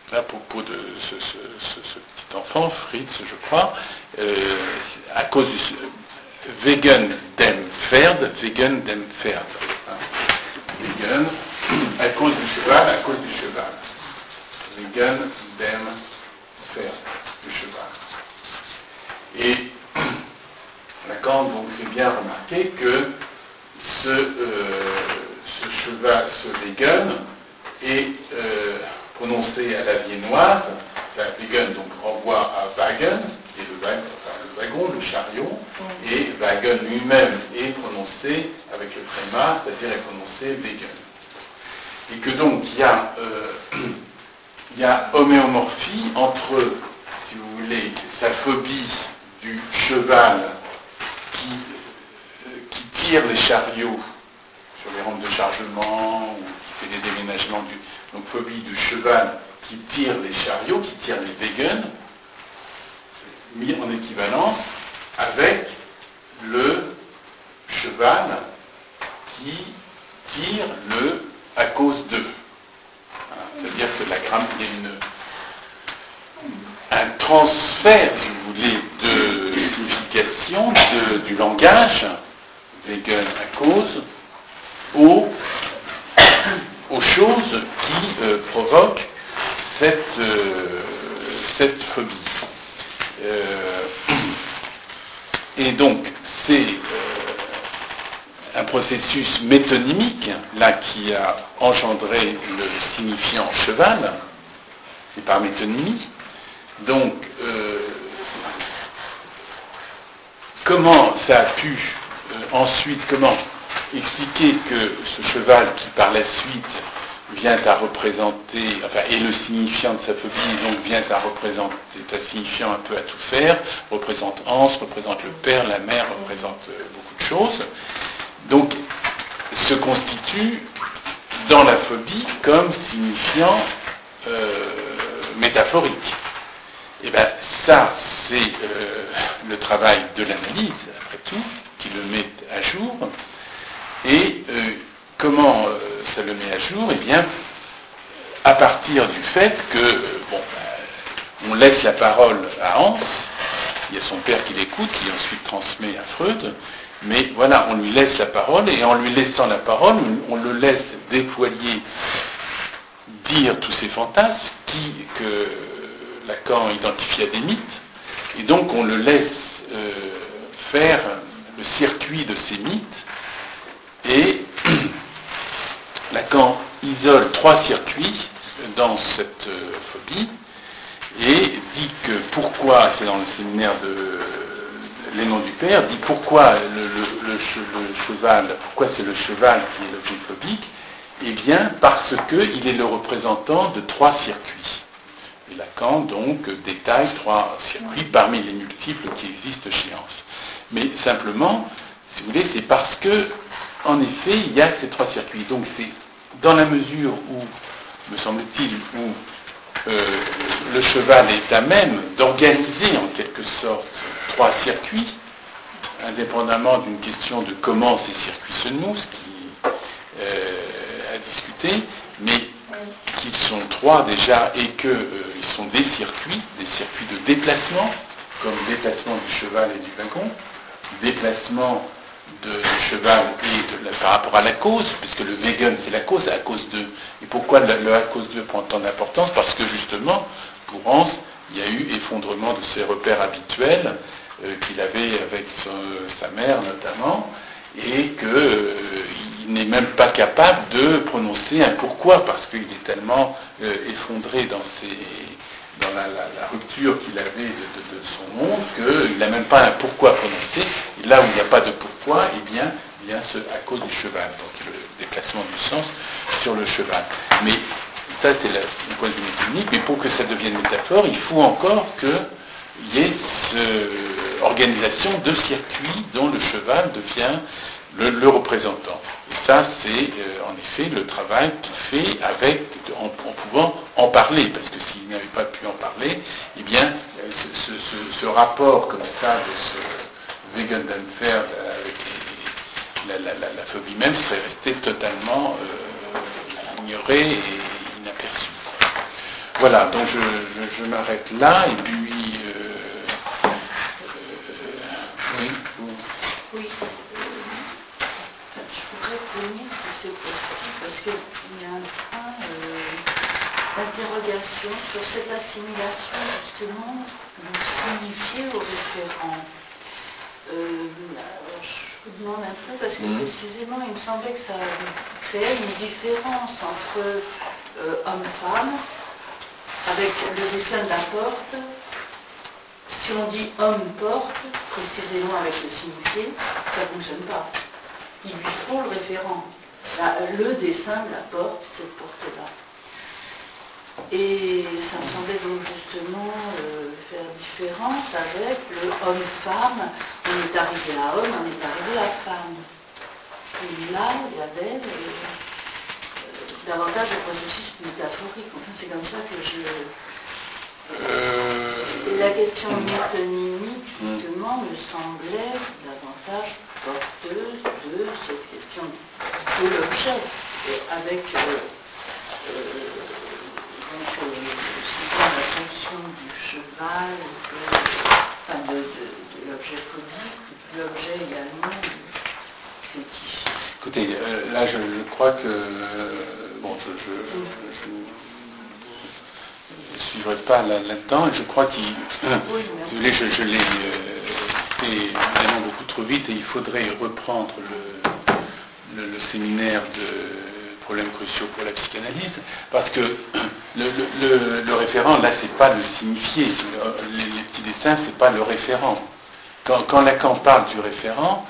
à propos de ce, ce, ce, ce petit enfant, Fritz, je crois, euh, à cause du Wegen dem Pferd, Wegen dem Pferd. Hein. Wegen, à cause du cheval, à cause du cheval. Wegen dem Pferd, du cheval. Et Lacan donc fait bien remarquer que ce, euh, ce cheval, ce Wegen, est euh, prononcé à la viennoise. Enfin, Wegen donc renvoie à Wagen, qui est le wagon, enfin, le wagon, le chariot, et Wagen lui-même est prononcé avec le tréma, c'est-à-dire est prononcé Wegen. Et que donc il y a, euh, il y a homéomorphie entre, si vous voulez, sa phobie du cheval qui, euh, qui tire les chariots sur les rampes de chargement, ou qui fait des déménagements du... Donc phobie du cheval qui tire les chariots, qui tire les Wegen, mis en équivalence avec le cheval qui tire le à cause d'eux. C'est-à-dire que la grammaire, il y a une, un transfert, si vous voulez, de signification de, du langage, Wegen à cause, aux, aux choses qui euh, provoquent cette, euh, cette phobie. Euh, et donc, c'est euh, un processus métonymique, là, qui a engendré le signifiant cheval, c'est par métonymie. Donc, euh, comment ça a pu euh, ensuite, comment expliquer que ce cheval qui par la suite vient à représenter, enfin, est le signifiant de sa phobie, donc vient à représenter, est un signifiant un peu à tout faire, représente Hans, représente le père, la mère, représente euh, beaucoup de choses, donc se constitue dans la phobie comme signifiant euh, métaphorique. Et bien ça, c'est euh, le travail de l'analyse, après tout, qui le met à jour. Et euh, comment euh, ça le met à jour? Eh bien, à partir du fait que, euh, bon, euh, on laisse la parole à Hans, il y a son père qui l'écoute, qui ensuite transmet à Freud, mais voilà, on lui laisse la parole, et en lui laissant la parole, on, on le laisse déployer, dire tous ces fantasmes qui, que Lacan identifie à des mythes, et donc on le laisse euh, faire le circuit de ces mythes. Et Lacan isole trois circuits dans cette euh, phobie et dit que pourquoi, c'est dans le séminaire de Les Noms du Père, dit pourquoi le, le, le, le cheval, pourquoi c'est le cheval qui est l'objet phobique? Eh bien parce qu'il est le représentant de trois circuits. Et Lacan donc détaille trois circuits parmi les multiples qui existent chez Hans. Mais simplement, si vous voulez, c'est parce que en effet, il y a ces trois circuits. Donc c'est dans la mesure où, me semble-t-il, où euh, le cheval est à même d'organiser en quelque sorte trois circuits, indépendamment d'une question de comment ces circuits se nouent, ce qui euh, à discuter, mais qu'ils sont trois déjà et qu'ils euh, sont des circuits, des circuits de déplacement, comme déplacement du cheval et du wagon, déplacement de, du cheval et de la, par rapport à la cause, puisque le Wegen c'est la cause, à cause de. Et pourquoi le, le à cause de prend tant d'importance? Parce que justement, pour Hans, il y a eu effondrement de ses repères habituels euh, qu'il avait avec son, sa mère notamment, et qu'il euh, n'est même pas capable de prononcer un pourquoi, parce qu'il est tellement euh, effondré dans ses. dans la, la, la rupture qu'il avait de, de, de son monde, qu'il n'a même pas un pourquoi prononcé, et là où il n'y a pas de pourquoi, eh bien, il y a ce à cause du cheval, donc le déplacement du sens sur le cheval. Mais ça, c'est le point de vue mécanique, mais pour que ça devienne métaphore, il faut encore qu'il y ait cette organisation de circuits dont le cheval devient le, le représentant. Et ça, c'est euh, en effet le travail qu'il fait avec, en, en pouvant en parler, parce que s'il n'avait pas pu en parler, eh bien, euh, ce, ce, ce rapport comme ça de ce Wegen dem Pferd avec la, la, la, la phobie même serait resté totalement euh, ignoré et inaperçu. voilà, donc je, je, je m'arrête là, et puis... Euh, euh, oui. Oui. Je voudrais venir, si c'est possible, parce qu'il y a un point euh, d'interrogation sur cette assimilation, justement, du signifié au référent. Euh, alors, je vous demande un peu, parce que mmh. précisément, il me semblait que ça créait une différence entre euh, homme-femme, avec le dessin de la porte. Si on dit homme-porte, précisément avec le signifié, ça ne fonctionne pas. Il lui faut le référent. Là, le dessin de la porte, cette porte-là. Et ça me semblait donc justement euh, faire différence avec le homme-femme. On est arrivé à homme, on est arrivé à femme. Et là, il y avait euh, euh, davantage de processus métaphorique. Enfin, c'est comme ça que je... Euh... Et la question métonymique, justement, me semblait davantage porteuse de cette question de l'objet, avec euh, euh, donc, euh, la fonction du cheval, de, enfin de, de, de l'objet comique, de l'objet également du fétiche. Écoutez, euh, là je, je crois que euh, bon, je, je, je, je ne suivrai pas là, là-dedans, et je crois qu'il, oui, si vous voulez, je, je l'ai euh, cité évidemment beaucoup trop vite, et il faudrait reprendre le, le, le séminaire de problèmes cruciaux pour la psychanalyse, parce que le, le, le, le référent, là, c'est pas le signifié, les, les petits dessins, c'est pas le référent. Quand, quand Lacan parle du référent,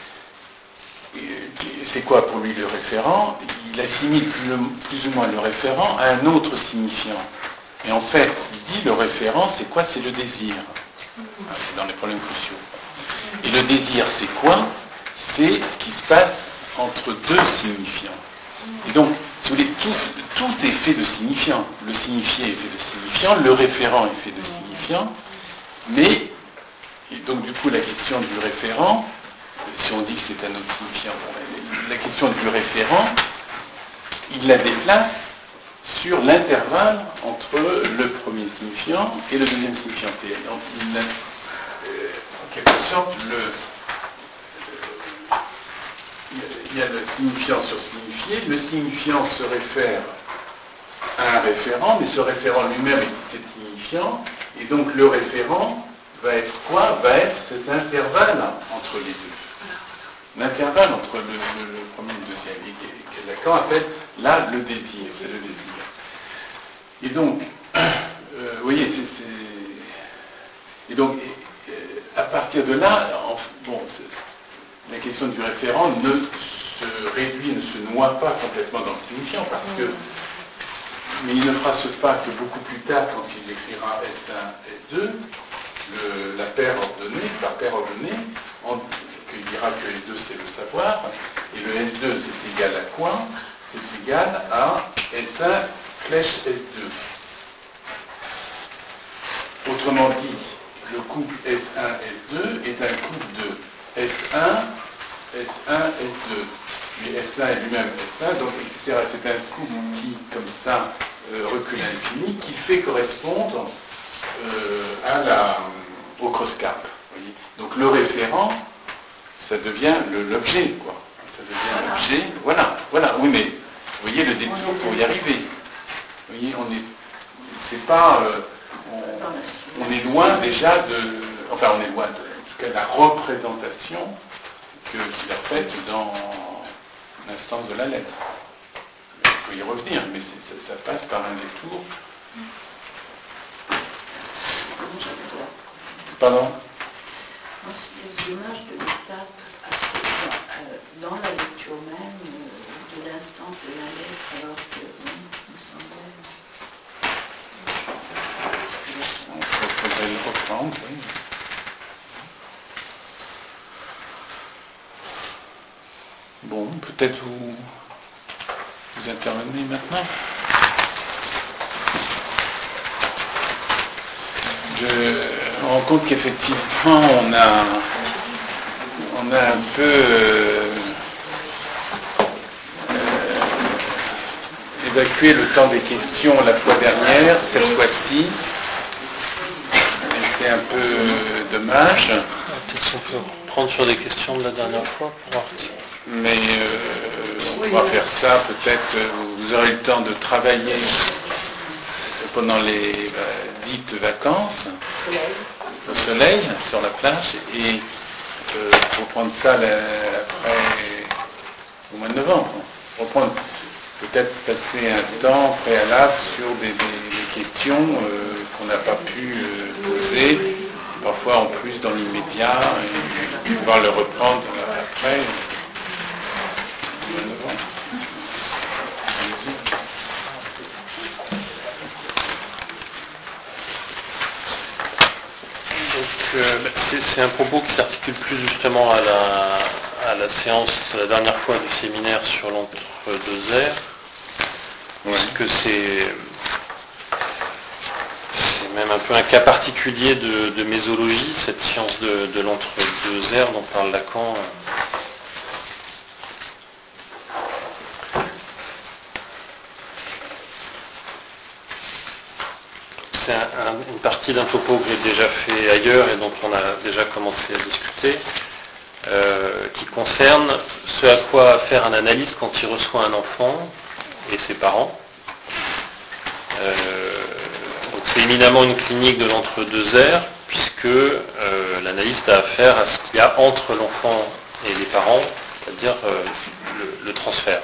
c'est quoi pour lui le référent? Il assimile plus, plus ou moins le référent à un autre signifiant. Et en fait, il dit le référent, c'est quoi? C'est le désir. C'est dans les problèmes cruciaux. Et le désir, c'est quoi? C'est ce qui se passe entre deux signifiants. Et donc, si vous voulez, tout, tout est fait de signifiants. Le signifié est fait de signifiants, le référent est fait de signifiants, mais, et donc du coup, la question du référent, si on dit que c'est un autre signifiant, la question du référent, il la déplace sur l'intervalle entre le premier signifiant et le deuxième signifiant. Et donc, il a, euh, en quelque sorte, le, euh, il y a le signifiant sur signifié. Le signifiant se réfère à un référent, mais ce référent lui-même est cet signifiant, et donc le référent va être quoi? Va être cet intervalle entre les deux. L'intervalle entre le, le, le premier et le deuxième, et que Lacan appelle là le désir, c'est le désir. Et donc, euh, vous voyez, c'est, c'est... et donc, euh, à partir de là, en, bon, c'est, la question du référent ne se réduit, ne se noie pas complètement dans le signifiant, parce que, mais il ne fera ce pas que beaucoup plus tard, quand il écrira S un, S deux, le, la paire ordonnée, par paire ordonnée, en, qu'il dira que S deux c'est le savoir, et le S deux c'est égal à quoi? C'est égal à S un flèche S deux. Autrement dit, le couple S un S deux est un couple de S un, S un, S deux. Mais S un est lui-même S un, donc c'est un couple qui, comme ça, euh, recule à l'infini, qui fait correspondre euh, à la, au cross-cap. Donc le référent, ça devient le, l'objet, quoi. Ça devient l'objet, voilà, voilà, oui, mais vous voyez le détour pour y arriver. Vous voyez, on est, c'est pas, euh, on, on est loin déjà de, enfin on est loin de, en tout cas, la représentation que, qu'il a faite dans l'instance de la lettre. Il faut y revenir, mais c'est, ça, ça passe par un détour. Pardon? Les images de l'étape dans la lecture même de l'instance de la lettre, alors que il me semblait. Il faudrait le reprendre, oui. Bon, peut-être vous, vous intervenez maintenant. Je me rends compte qu'effectivement, on a, on a un peu... Euh, euh, évacué le temps des questions la fois dernière, cette fois-ci. C'est un peu dommage. Peut-être qu'on peut reprendre sur des questions de la dernière fois pour voir. Mais euh, on va faire ça, peut-être, euh, vous aurez le temps de travailler pendant les euh, dites vacances, Soleil. au soleil, sur la plage, et euh, reprendre ça là, après, au mois de novembre. Reprendre, peut-être passer un temps préalable sur des, des, des questions euh, qu'on n'a pas pu euh, poser, parfois en plus dans l'immédiat, et pouvoir le reprendre après. Donc, euh, c'est, c'est un propos qui s'articule plus justement à la, à la séance la dernière fois du séminaire sur l'entre-deux airs, ouais. Parce que c'est, c'est même un peu un cas particulier de, de mésologie, cette science de, de l'entre-deux airs dont parle Lacan. C'est un, un, une partie d'un topo que j'ai déjà fait ailleurs et dont on a déjà commencé à discuter, euh, qui concerne ce à quoi faire un analyste quand il reçoit un enfant et ses parents. Euh, donc c'est éminemment une clinique de l'entre-deux airs, puisque euh, l'analyste a affaire à ce qu'il y a entre l'enfant et les parents, c'est-à-dire euh, le, le transfert.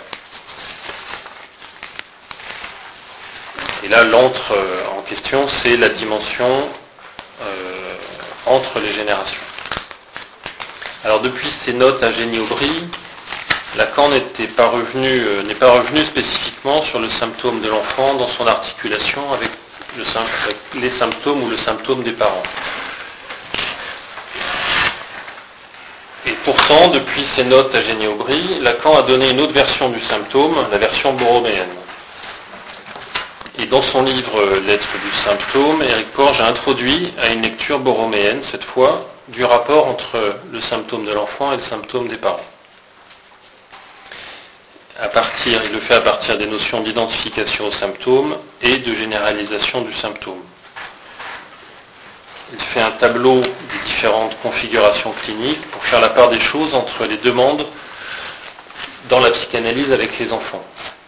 Et là, l'entre euh, en question, c'est la dimension euh, entre les générations. Alors, depuis ses notes à Génie-Aubry, Lacan n'était pas revenu, euh, n'est pas revenu spécifiquement sur le symptôme de l'enfant dans son articulation avec, le, avec les symptômes ou le symptôme des parents. Et pourtant, depuis ses notes à Génie-Aubry, Lacan a donné une autre version du symptôme, la version borroméenne. Et dans son livre « Lettres du symptôme », Éric Porges a introduit à une lecture borroméenne, cette fois, du rapport entre le symptôme de l'enfant et le symptôme des parents. À partir, il le fait à partir des notions d'identification au symptôme et de généralisation du symptôme. Il fait un tableau des différentes configurations cliniques pour faire la part des choses entre les demandes dans la psychanalyse avec les enfants.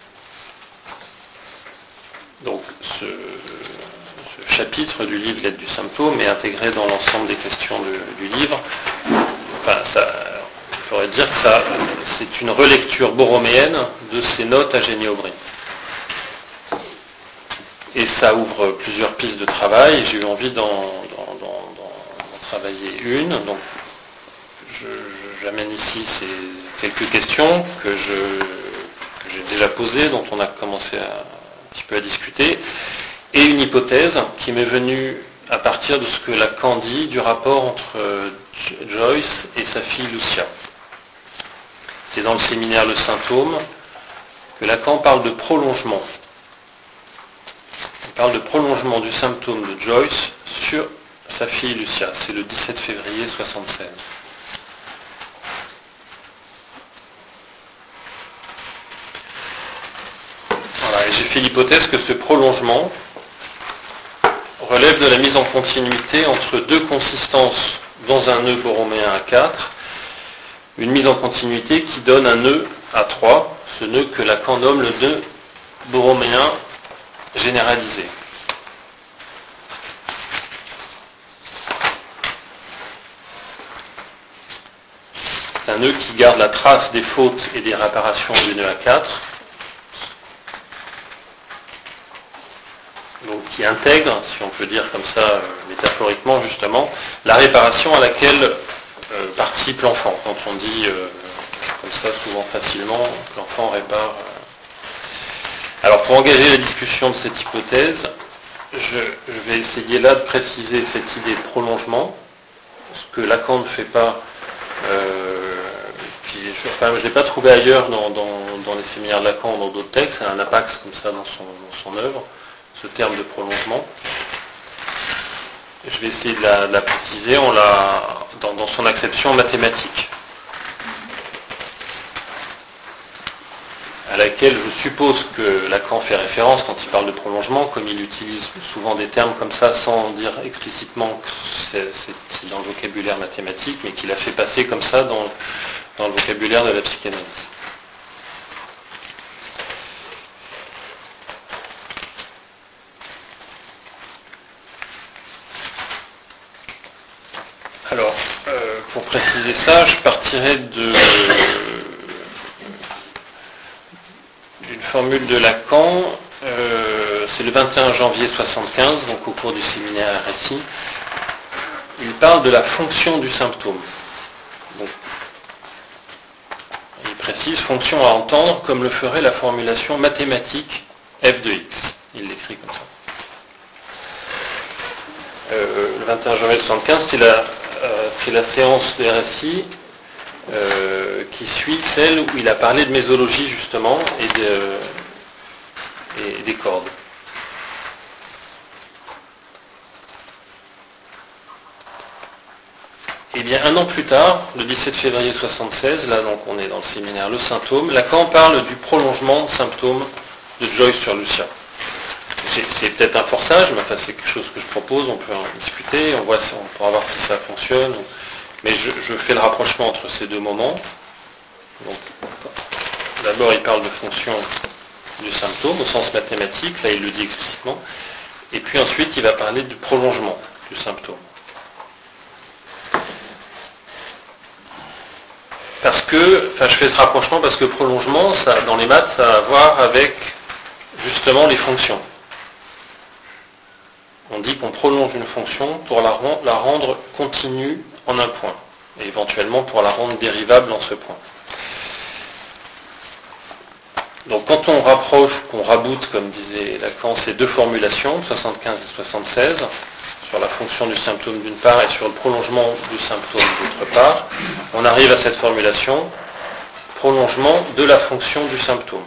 Donc ce, ce chapitre du livre Lettres du symptôme est intégré dans l'ensemble des questions de, du livre. Enfin, ça, il faudrait dire que ça, c'est une relecture borroméenne de ces notes à Génie-Aubry. Et ça ouvre plusieurs pistes de travail. J'ai eu envie d'en, d'en, d'en, d'en travailler une. Donc, je, j'amène ici ces quelques questions que, je, que j'ai déjà posées, dont on a commencé à un petit peu à discuter, et une hypothèse qui m'est venue à partir de ce que Lacan dit du rapport entre Joyce et sa fille Lucia. C'est dans le séminaire Le Symptôme que Lacan parle de prolongement. Il parle de prolongement du symptôme de Joyce sur sa fille Lucia. C'est le dix-sept février soixante-seize. Voilà, et j'ai fait l'hypothèse que ce prolongement relève de la mise en continuité entre deux consistances dans un nœud borroméen à quatre, une mise en continuité qui donne un nœud à trois, ce nœud que Lacan nomme le nœud borroméen généralisé. C'est un nœud qui garde la trace des fautes et des réparations du nœud à quatre, donc qui intègre, si on peut dire comme ça euh, métaphoriquement justement, la réparation à laquelle euh, participe l'enfant. Quand on dit euh, comme ça souvent facilement que l'enfant répare. Euh. Alors pour engager la discussion de cette hypothèse, je, je vais essayer là de préciser cette idée de prolongement, ce que Lacan ne fait pas, euh, qui, je, enfin, je ne l'ai pas trouvé ailleurs dans, dans, dans les séminaires de Lacan ou dans d'autres textes, c'est un apax comme ça dans son, dans son œuvre, ce terme de prolongement. Je vais essayer de la, de la préciser en la, dans, dans son acception mathématique. À la laquelle je suppose que Lacan fait référence quand il parle de prolongement, comme il utilise souvent des termes comme ça sans dire explicitement que c'est, c'est dans le vocabulaire mathématique, mais qu'il a fait passer comme ça dans, dans le vocabulaire de la psychanalyse. Alors, euh, pour préciser ça, je partirai de, d'une formule de Lacan, euh, c'est le vingt et un janvier soixante-quinze, donc au cours du séminaire R S I. Il parle de la fonction du symptôme. Donc, il précise fonction à entendre comme le ferait la formulation mathématique f de x. Il l'écrit comme ça. Euh, le vingt et un janvier soixante-quinze, c'est la Euh, c'est la séance de R S I euh, qui suit celle où il a parlé de mésologie justement et, de, et des cordes. Et bien un an plus tard, le dix-sept février soixante-seize, là donc on est dans le séminaire Le Symptôme, Lacan parle du prolongement de symptômes de Joyce sur Lucia. C'est, c'est peut-être un forçage, mais enfin c'est quelque chose que je propose, on peut en discuter, on, voit si, on pourra voir si ça fonctionne. Mais je, je fais le rapprochement entre ces deux moments. Donc, d'abord il parle de fonction du symptôme au sens mathématique, là il le dit explicitement, et puis ensuite il va parler du prolongement du symptôme. Parce que, enfin je fais ce rapprochement parce que prolongement, ça, dans les maths, ça a à voir avec justement les fonctions. On dit qu'on prolonge une fonction pour la, la rendre continue en un point, et éventuellement pour la rendre dérivable en ce point. Donc quand on rapproche, qu'on raboute, comme disait Lacan, ces deux formulations, soixante-quinze et soixante-seize, sur la fonction du symptôme d'une part et sur le prolongement du symptôme d'autre part, on arrive à cette formulation, prolongement de la fonction du symptôme.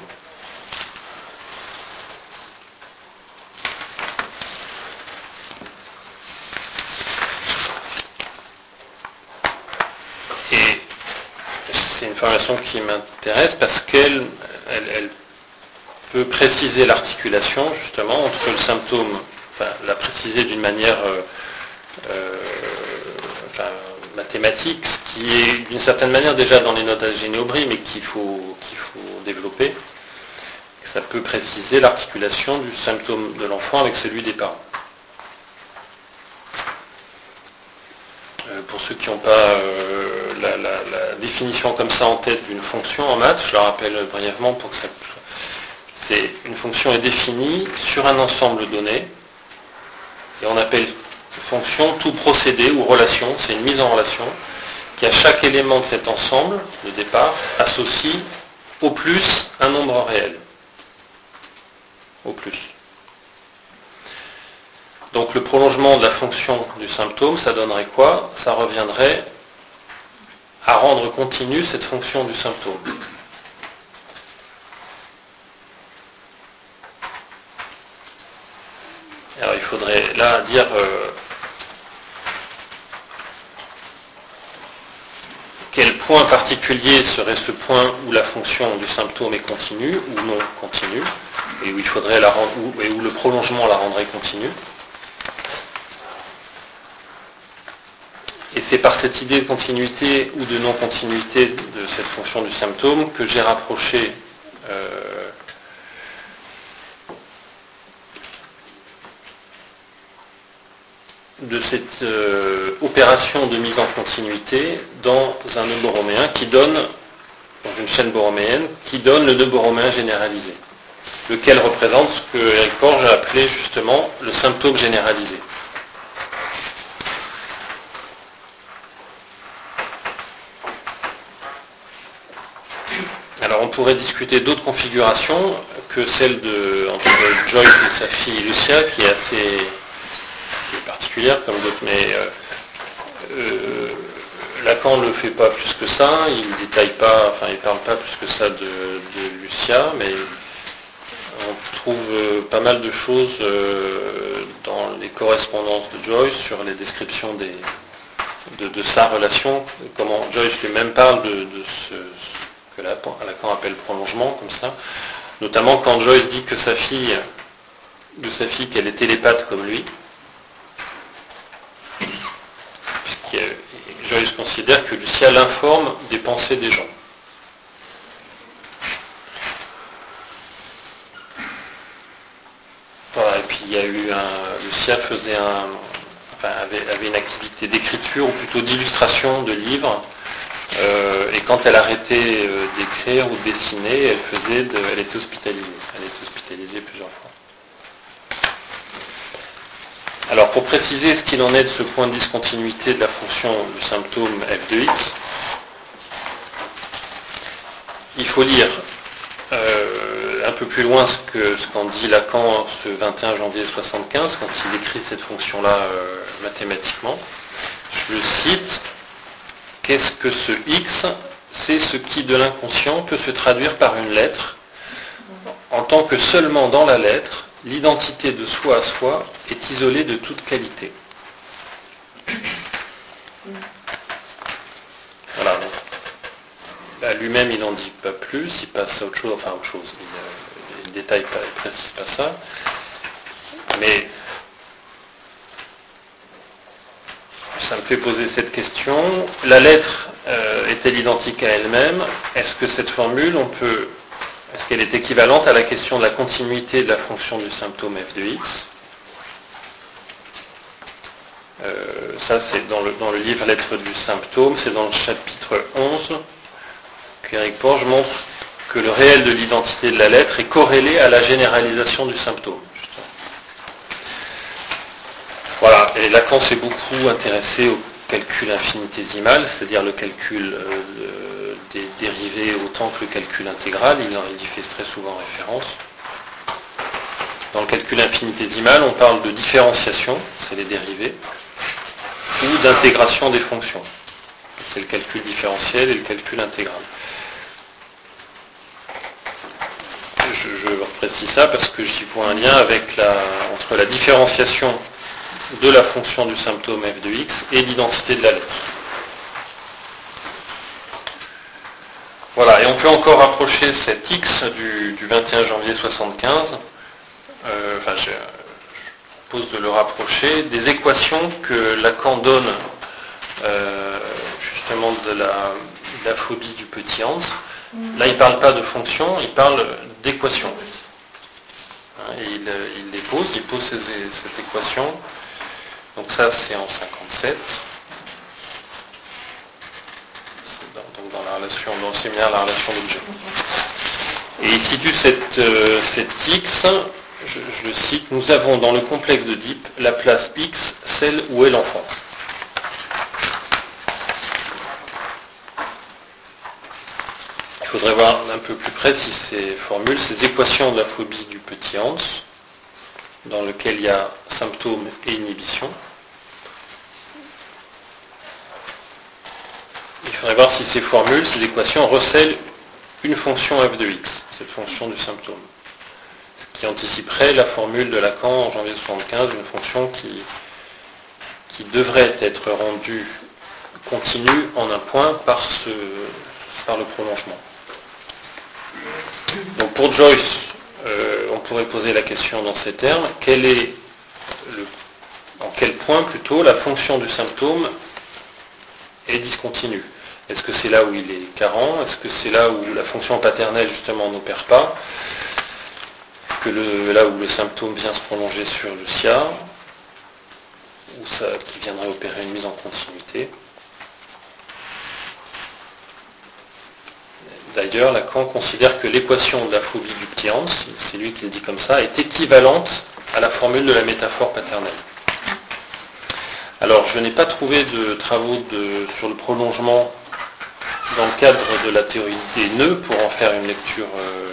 Information qui m'intéresse parce qu'elle elle, elle peut préciser l'articulation justement entre le symptôme, enfin la préciser d'une manière euh, euh, enfin, mathématique, ce qui est d'une certaine manière déjà dans les notes d'Eugène Aubry, mais qu'il faut, qu'il faut développer. Ça peut préciser l'articulation du symptôme de l'enfant avec celui des parents. Pour ceux qui n'ont pas euh, la, la, la définition comme ça en tête d'une fonction en maths, je la rappelle brièvement pour que ça... C'est une fonction est définie sur un ensemble donné, et on appelle fonction tout procédé ou relation, c'est une mise en relation, qui à chaque élément de cet ensemble, de départ, associe au plus un nombre réel. Au plus. Donc le prolongement de la fonction du symptôme, ça donnerait quoi? Ça reviendrait à rendre continue cette fonction du symptôme. Alors il faudrait là dire euh, quel point particulier serait ce point où la fonction du symptôme est continue ou non continue, et où il faudrait la rendre, où, et où le prolongement la rendrait continue. Et c'est par cette idée de continuité ou de non-continuité de cette fonction du symptôme que j'ai rapproché euh, de cette euh, opération de mise en continuité dans un nœud borroméen qui donne, dans une chaîne borroméenne, qui donne le nœud borroméen généralisé, lequel représente ce que Eric Porges a appelé justement le symptôme généralisé. Alors on pourrait discuter d'autres configurations que celle de entre Joyce et sa fille Lucia, qui est assez qui est particulière comme d'autres, mais euh, euh, Lacan ne le fait pas plus que ça, il ne détaille pas, enfin il ne parle pas plus que ça de, de Lucia, mais on trouve euh, pas mal de choses euh, dans les correspondances de Joyce sur les descriptions des, de, de sa relation, comment Joyce lui-même parle de, de ce que Lacan appelle prolongement, comme ça. Notamment quand Joyce dit que sa fille, de sa fille qu'elle est télépathe comme lui, puisque Joyce considère que Lucia l'informe des pensées des gens. Voilà, et puis il y a eu un. Lucia faisait un. Enfin, avait, avait une activité d'écriture, ou plutôt d'illustration de livres. Euh, et quand elle arrêtait euh, d'écrire ou de dessiner, elle faisait de, elle était hospitalisée. Elle était hospitalisée plusieurs fois. Alors pour préciser ce qu'il en est de ce point de discontinuité de la fonction du symptôme F de X, il faut lire euh, un peu plus loin ce, que, ce qu'en dit Lacan ce vingt et un janvier soixante-quinze, quand il écrit cette fonction-là euh, mathématiquement. Je le cite. Qu'est-ce que ce X? C'est ce qui, de l'inconscient, peut se traduire par une lettre, en tant que seulement dans la lettre, l'identité de soi à soi est isolée de toute qualité. Voilà. Donc, là, lui-même, il n'en dit pas plus, il passe à autre chose, enfin autre chose, il ne détaille pas, il ne précise pas ça. Mais ça me fait poser cette question. La lettre euh, est-elle identique à elle-même? Est-ce que cette formule, on peut, est-ce qu'elle est équivalente à la question de la continuité de la fonction du symptôme F de X? euh, Ça, c'est dans le, dans le livre Lettres du symptôme, c'est dans le chapitre onze qu'Éric Porges montre que le réel de l'identité de la lettre est corrélé à la généralisation du symptôme. Voilà, et Lacan s'est beaucoup intéressé au calcul infinitésimal, c'est-à-dire le calcul euh, des dérivés autant que le calcul intégral, il, il y fait très souvent référence. Dans le calcul infinitésimal, on parle de différenciation, c'est les dérivés, ou d'intégration des fonctions. C'est le calcul différentiel et le calcul intégral. Je, je précise ça parce que j'y vois un lien avec la, entre la différenciation de la fonction du symptôme F de X et l'identité de la lettre. Voilà, et on peut encore rapprocher cet X du, du vingt et un janvier soixante-quinze, euh, enfin je, je propose de le rapprocher des équations que Lacan donne euh, justement de la, de la phobie du petit Hans. Là il ne parle pas de fonction, il parle d'équations. Hein, et il, il les pose, il pose ces, cette équation. Donc ça c'est en cinquante-sept. C'est dans, donc dans la relation, dans le séminaire la relation d'objet. Et il situe cette, euh, cette X, je, je le cite, nous avons dans le complexe d'Oedipe la place X, celle où est l'enfant. Il faudrait voir un peu plus près si ces formules, ces équations de la phobie du petit Hans, dans lequel il y a symptôme et inhibition. Il faudrait voir si ces formules, ces équations recèlent une fonction f de x, cette fonction du symptôme. Ce qui anticiperait la formule de Lacan en janvier soixante-quinze, une fonction qui, qui devrait être rendue continue en un point par, ce, par le prolongement. Donc pour Joyce, euh, on pourrait poser la question dans ces termes, quel est le, en quel point plutôt la fonction du symptôme est discontinue? Est-ce que c'est là où il est carent? Est-ce que c'est là où la fonction paternelle justement n'opère pas? Que le, là où le symptôme vient se prolonger sur Lucia, ou ça qui viendrait opérer une mise en continuité? D'ailleurs, Lacan considère que l'équation de la phobie du petit Hans, c'est lui qui le dit comme ça, est équivalente à la formule de la métaphore paternelle. Alors, je n'ai pas trouvé de travaux de, sur le prolongement dans le cadre de la théorie des nœuds pour en faire une lecture euh,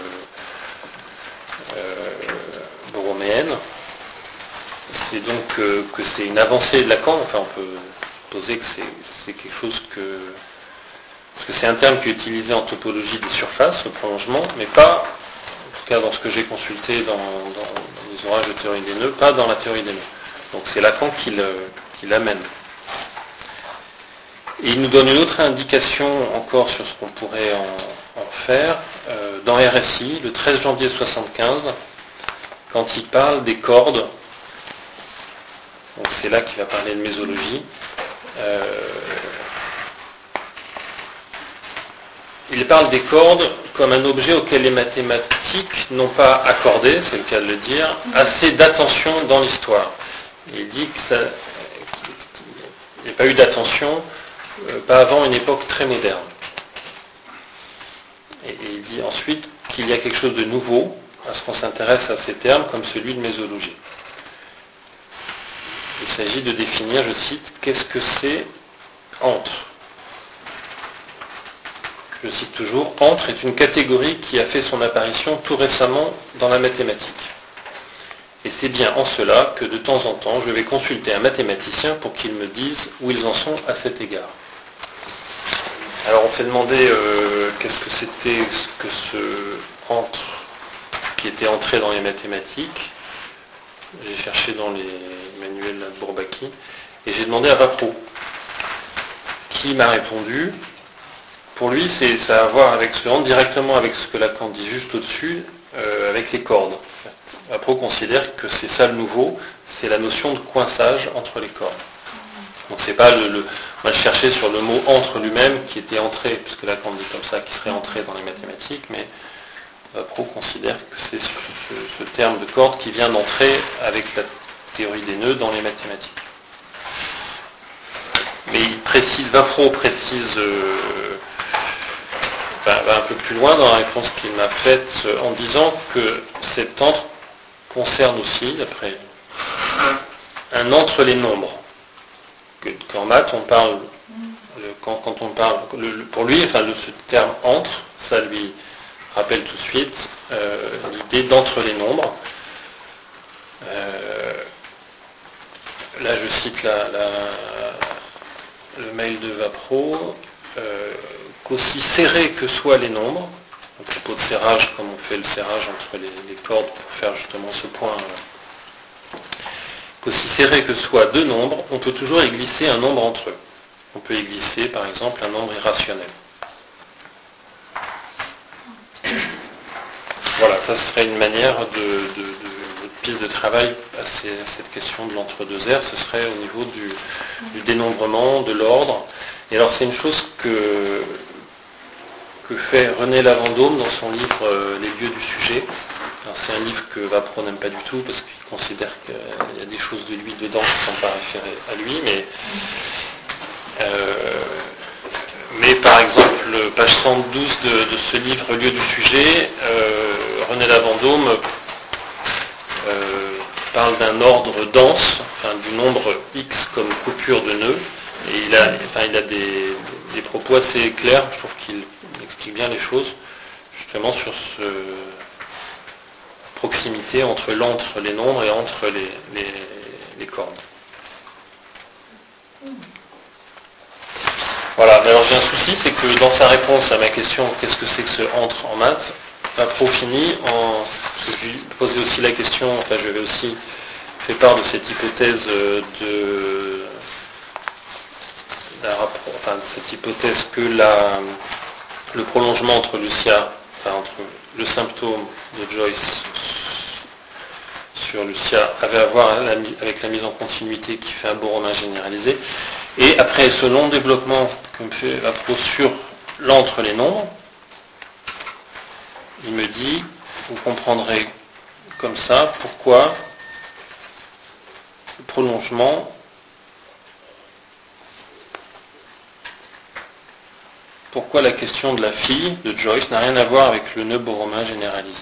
euh, borroméenne. C'est donc euh, que c'est une avancée de Lacan, enfin on peut poser que c'est, c'est quelque chose que... Parce que c'est un terme qui est utilisé en topologie des surfaces, le prolongement, mais pas, en tout cas dans ce que j'ai consulté dans, dans, dans les ouvrages de théorie des nœuds, pas dans la théorie des nœuds. Donc c'est Lacan qui, le, qui l'amène. Et il nous donne une autre indication encore sur ce qu'on pourrait en, en faire euh, dans R S I, le treize janvier soixante-quinze, quand il parle des cordes. Donc c'est là qu'il va parler de mésologie. Euh, il parle des cordes comme un objet auquel les mathématiques n'ont pas accordé, c'est le cas de le dire, assez d'attention dans l'histoire. Il dit que ça, qu'il n'y a pas eu d'attention, euh, pas avant une époque très moderne. Et, et il dit ensuite qu'il y a quelque chose de nouveau à ce qu'on s'intéresse à ces termes comme celui de mésologie. Il s'agit de définir, je cite, qu'est-ce que c'est entre. Je cite toujours, entre est une catégorie qui a fait son apparition tout récemment dans la mathématique. Et c'est bien en cela que de temps en temps, je vais consulter un mathématicien pour qu'il me dise où ils en sont à cet égard. Alors on s'est demandé euh, qu'est-ce que c'était que ce entre qui était entré dans les mathématiques. J'ai cherché dans les manuels de Bourbaki et j'ai demandé à Vapro qui m'a répondu. Pour lui, c'est, ça a à voir avec ce entre directement avec ce que Lacan dit juste au-dessus, euh, avec les cordes. Vapro considère que c'est ça le nouveau, c'est la notion de coinçage entre les cordes. Donc c'est pas le, le moi je cherchais sur le mot entre lui-même qui était entré, puisque Lacan dit comme ça, qui serait entré dans les mathématiques, mais Vapro considère que c'est ce, ce, ce terme de corde qui vient d'entrer avec la théorie des nœuds dans les mathématiques. Mais il précise, Vapro précise euh, va, va un peu plus loin dans la réponse qu'il m'a faite en disant que cet entre concerne aussi, d'après un entre les nombres. Que, qu'en maths, on parle, le, quand, quand on parle, le, pour lui, enfin, le, ce terme entre, ça lui rappelle tout de suite euh, l'idée d'entre les nombres. Euh, là, je cite la, la, le mail de Vapro, euh, qu'aussi serrés que soient les nombres, à propos de serrage, comme on fait le serrage entre les, les cordes pour faire justement ce point, euh, qu'aussi serrés que soient deux nombres, on peut toujours y glisser un nombre entre eux. On peut y glisser, par exemple, un nombre irrationnel. Voilà, ça serait une manière de, de, de, de piste de travail à, ces, à cette question de l'entre-deux R, ce serait au niveau du, du dénombrement, de l'ordre. Et alors c'est une chose que, que fait René Lavandôme dans son livre euh, Les lieux du sujet. Alors, c'est un livre que Vapro n'aime pas du tout parce qu'il considère qu'il y a des choses de lui dedans qui ne sont pas référées à lui, mais euh, mais par exemple, page cent douze de, de ce livre Lieu du sujet, euh, René Lavandôme euh, parle d'un ordre dense, enfin, du nombre X comme coupure de nœuds, et il a, enfin, il a des, des propos assez clairs, je trouve qu'il explique bien les choses, justement sur ce proximité entre l'entre les nombres et entre les, les, les cordes. Voilà, mais alors j'ai un souci, c'est que dans sa réponse à ma question, qu'est-ce que c'est que ce entre en maths, Vapro finit en... Je lui posais aussi la question, enfin je vais aussi faire part de cette hypothèse de... Enfin, de cette hypothèse que la, le prolongement entre Lucia, enfin entre le symptôme de Joyce sur Lucia avait à voir avec la mise en continuité qui fait un beau romain généralisé. Et après ce long développement que me fait Vapro sur l'entre les nombres, il me dit, vous comprendrez comme ça pourquoi le prolongement, pourquoi la question de la fille de Joyce n'a rien à voir avec le nœud borromain généralisé.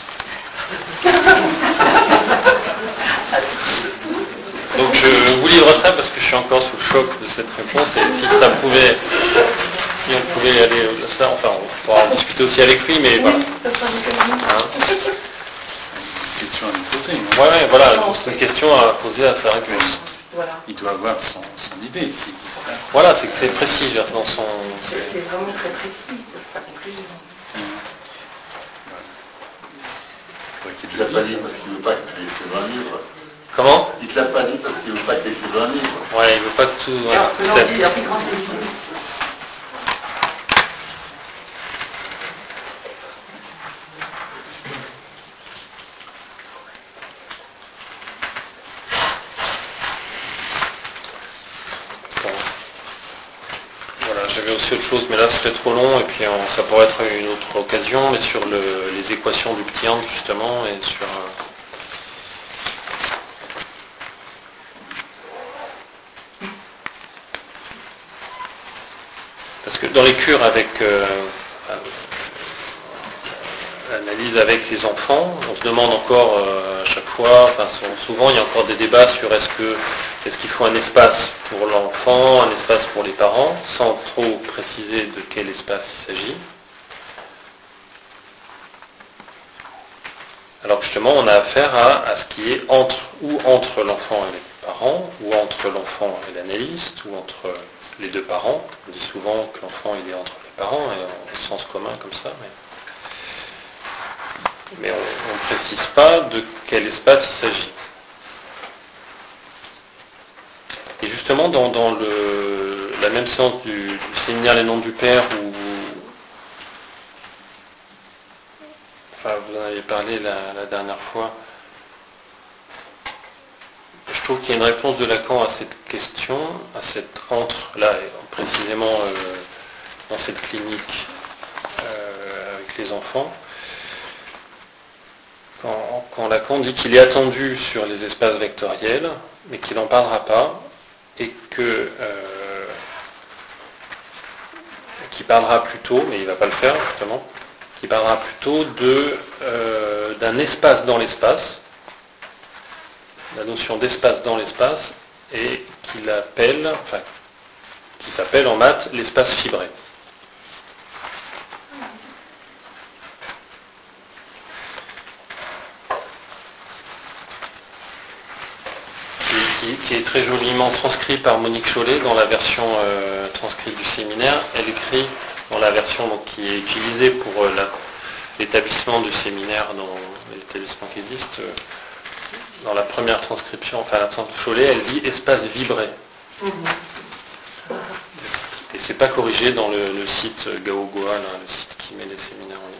Donc je vous livre ça parce que je suis encore sous le choc de cette réponse et si ça pouvait, si on pouvait aller au ça, enfin on pourra en discuter aussi avec lui, mais voilà. Hein? Une question à lui poser. Oui, ouais, voilà, c'est une question à poser à sa réponse. Voilà. Il doit avoir son, son idée ici. Voilà, c'est que c'est précis dans son. C'est, c'est vraiment très précis sur sa conclusion. Mmh. Ouais. Il ne l'a pas dit parce qu'il ne veut pas que tu écrives un livre. Comment? Il ne te l'a pas dit parce qu'il ne veut pas que tu écrives un livre. Ouais, il ne veut pas que tout. Ouais, Alors, peut-être. non, il a pris grand j'avais aussi autre chose, mais là ce serait trop long, et puis on, ça pourrait être une autre occasion, mais sur le, les équations du petit Hans justement, et sur... Euh, parce que dans les cures avec... Euh, l'analyse avec les enfants, on se demande encore euh, à chaque fois, enfin souvent il y a encore des débats sur est-ce que est-ce qu'il faut un espace pour l'enfant, un espace pour les parents, sans trop préciser de quel espace il s'agit. Alors justement on a affaire à, à ce qui est entre ou entre l'enfant et les parents, ou entre l'enfant et l'analyste, ou entre les deux parents. On dit souvent que l'enfant il est entre les parents, et en sens commun comme ça, mais mais on ne précise pas de quel espace il s'agit. Et justement, dans, dans le, la même séance du, du séminaire Les Noms du Père, où enfin, vous en avez parlé la, la dernière fois, je trouve qu'il y a une réponse de Lacan à cette question, à cette entre, là, précisément euh, dans cette clinique euh, avec les enfants. Quand, quand Lacan dit qu'il est attendu sur les espaces vectoriels, mais qu'il n'en parlera pas, et que euh, qu'il parlera plutôt, mais il ne va pas le faire justement, qu'il parlera plutôt de, euh, d'un espace dans l'espace, la notion d'espace dans l'espace, et qu'il appelle, enfin, qui s'appelle en maths l'espace fibré. Qui, qui est très joliment transcrit par Monique Chollet dans la version euh, transcrite du séminaire. Elle écrit dans la version donc, qui est utilisée pour euh, la, l'établissement du séminaire dans les établissements qui existent. Euh, dans la première transcription, enfin la transcription de Chollet, elle dit espace vibré. Mm-hmm. Et c'est pas corrigé dans le, le site Gaogoa, là, le site qui met les séminaires en ligne.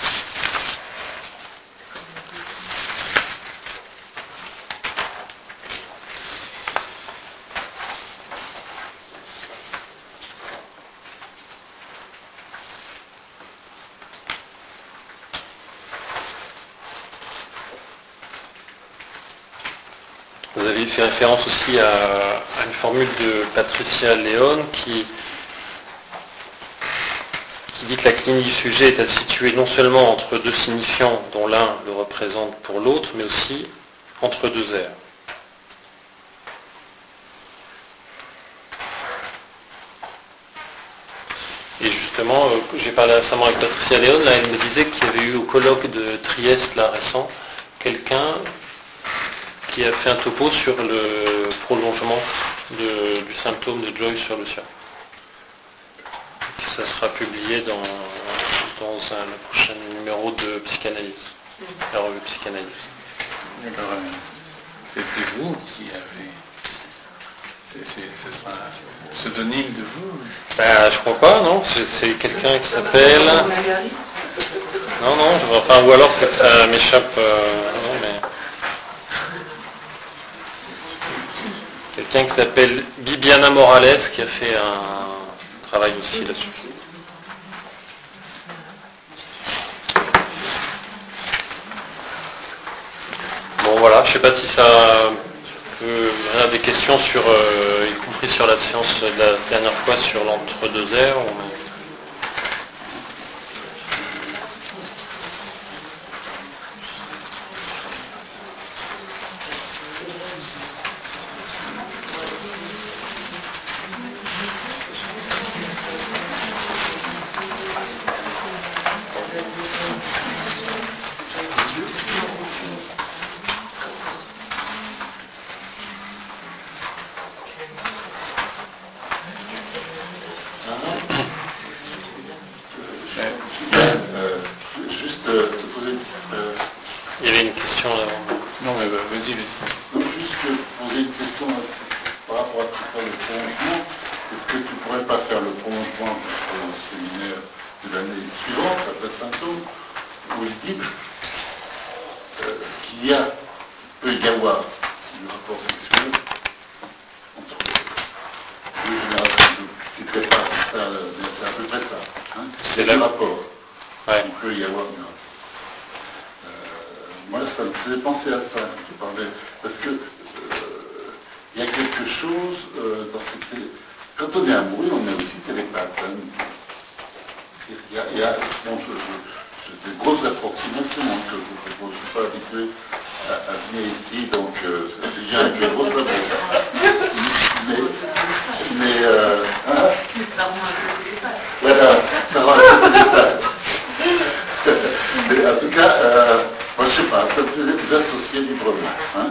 Vous avez fait référence aussi à, à une formule de Patricia Leone qui, qui dit que la clinique du sujet est à situer non seulement entre deux signifiants dont l'un le représente pour l'autre, mais aussi entre deux airs. Et justement, euh, j'ai parlé récemment avec Patricia Leone, là elle me disait qu'il y avait eu au colloque de Trieste là récent, quelqu'un qui a fait un topo sur le prolongement de, du symptôme de Joyce sur le sien. Ça sera publié dans, dans un, le prochain numéro de Psychanalyse, la revue Psychanalyse. Alors, c'était vous qui avez... C'est, c'est, ce sera un pseudonyme de vous? Ben, je crois pas, non. C'est, c'est quelqu'un qui s'appelle... Non, non, je... enfin, ou alors c'est que ça m'échappe... Euh... Non, mais... Quelqu'un qui s'appelle Bibiana Morales qui a fait un travail aussi là-dessus. Bon voilà, je ne sais pas si ça peut... Il y a des questions sur, euh, y compris sur la séance de la dernière fois sur l'entre-deux airs. Ou... pas ça c'est le là. rapport. Ouais. Il peut y avoir une... Euh, moi, ça me faisait penser à ça quand tu parlais, parce que euh, il y a quelque chose euh, dans cette... Quand on est amoureux, on est aussi télépathe. Hein. Il y a, il y a bon, je, je, je, des grosses approximations hein, que je vous propose. Je ne suis pas habitué à, à venir ici, donc euh, c'est déjà avec les grosses approximations. Mais, mais euh, hein, voilà, ça va être télépathe. Mais en tout cas, euh, moi je sais pas, ça peut vous associer librement. Hein.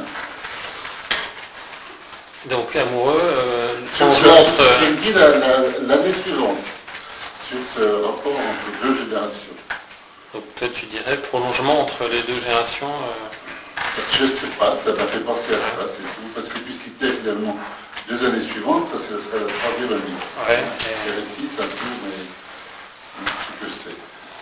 Donc amoureux, euh, Je on me montre. Euh, dit l'année suivante, sur ce rapport entre deux générations. donc toi tu dirais prolongement entre les deux générations. Euh... Je ne sais pas, ça m'a fait penser à ça, c'est tout, parce que tu citais évidemment deux années suivantes, ça ce serait la troisième année. Ouais. C'est récit, c'est un peu, mais ce que c'est.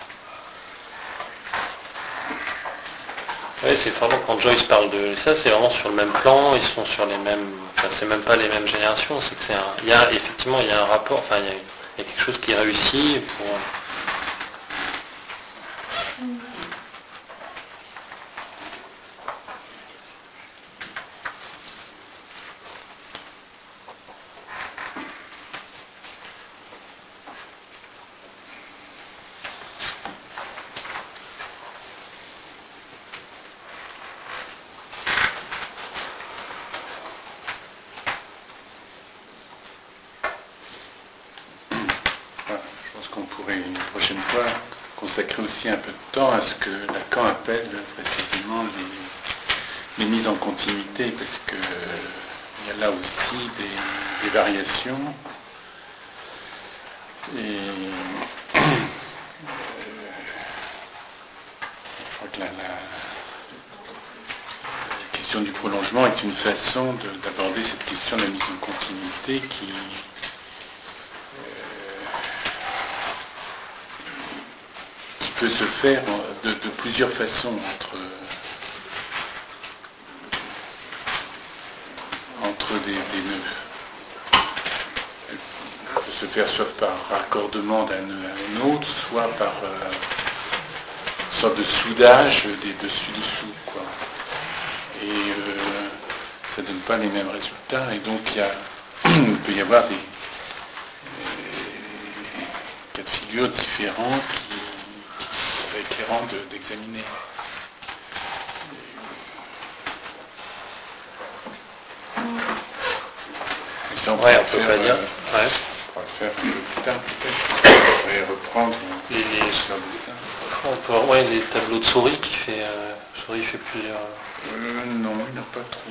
Oui, c'est vraiment quand Joyce parle de ça, c'est vraiment sur le même plan, ils sont sur les mêmes, enfin c'est même pas les mêmes générations, c'est que c'est un, il y a effectivement il y a un rapport, enfin il y a, il y a quelque chose qui réussit pour. Consacrer aussi un peu de temps à ce que Lacan appelle précisément les, les mises en continuité, parce que euh, il y a là aussi des, des variations. Et euh, je crois que la, la, la question du prolongement est une façon de, d'aborder cette question de la mise en continuité qui peut se faire de, de plusieurs façons entre, entre des, des nœuds. Elle peut se faire soit par raccordement d'un nœud à un autre, soit par euh, une sorte de soudage des dessus-dessous, quoi. Et euh, ça ne donne pas les mêmes résultats, et donc il, y a, il peut y avoir des, des cas de figure différents qui éclairant de, d'examiner. Et ça, on ouais, peut on peut pas dire. Euh, ouais. On pourra le faire un peu plus tard, peut-être. On pourrait reprendre les, les, l'histoire de ça. On peut, ouais, les tableaux de souris qui fait, euh, souris fait plusieurs. Euh, non, il n'y en a pas trop.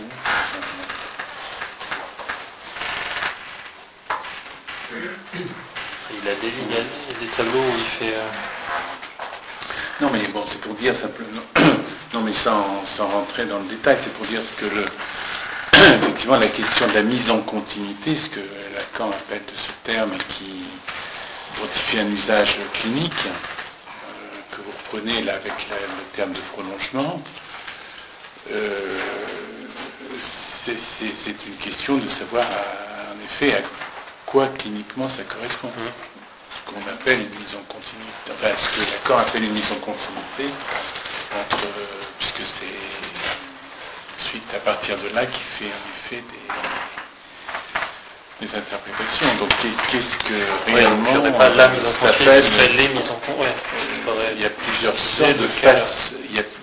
Il a des, il y a des tableaux où il fait. Euh... Non, mais bon, c'est pour dire simplement. Non, mais sans, sans rentrer dans le détail, c'est pour dire que le, effectivement, la question de la mise en continuité, ce que Lacan appelle de ce terme et qui identifie un usage clinique, euh, que vous reprenez là avec la, le terme de prolongement, euh, c'est, c'est, c'est une question de savoir, à, en effet, à quoi cliniquement ça correspond. Ce qu'on appelle une mise en continuité, enfin ce que Lacan appelle une mise en continuité, entre, euh, puisque c'est ensuite à partir de là qu'il fait en effet des, des interprétations. Donc qu'est-ce que réellement ouais, pas la mise en s'appelle les mises en compte. Ouais, euh, il y a plusieurs sortes de faces. Il y a,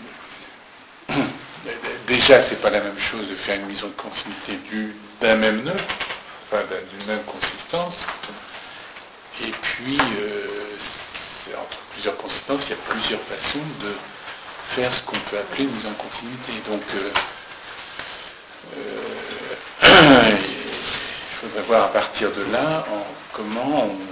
déjà, c'est pas la même chose de faire une mise en continuité du, d'un même nœud, enfin d'une même consistance. Et puis, euh, c'est entre plusieurs consistances, il y a plusieurs façons de faire ce qu'on peut appeler une mise en continuité. Donc, euh, euh, il faudrait voir à partir de là en, comment on,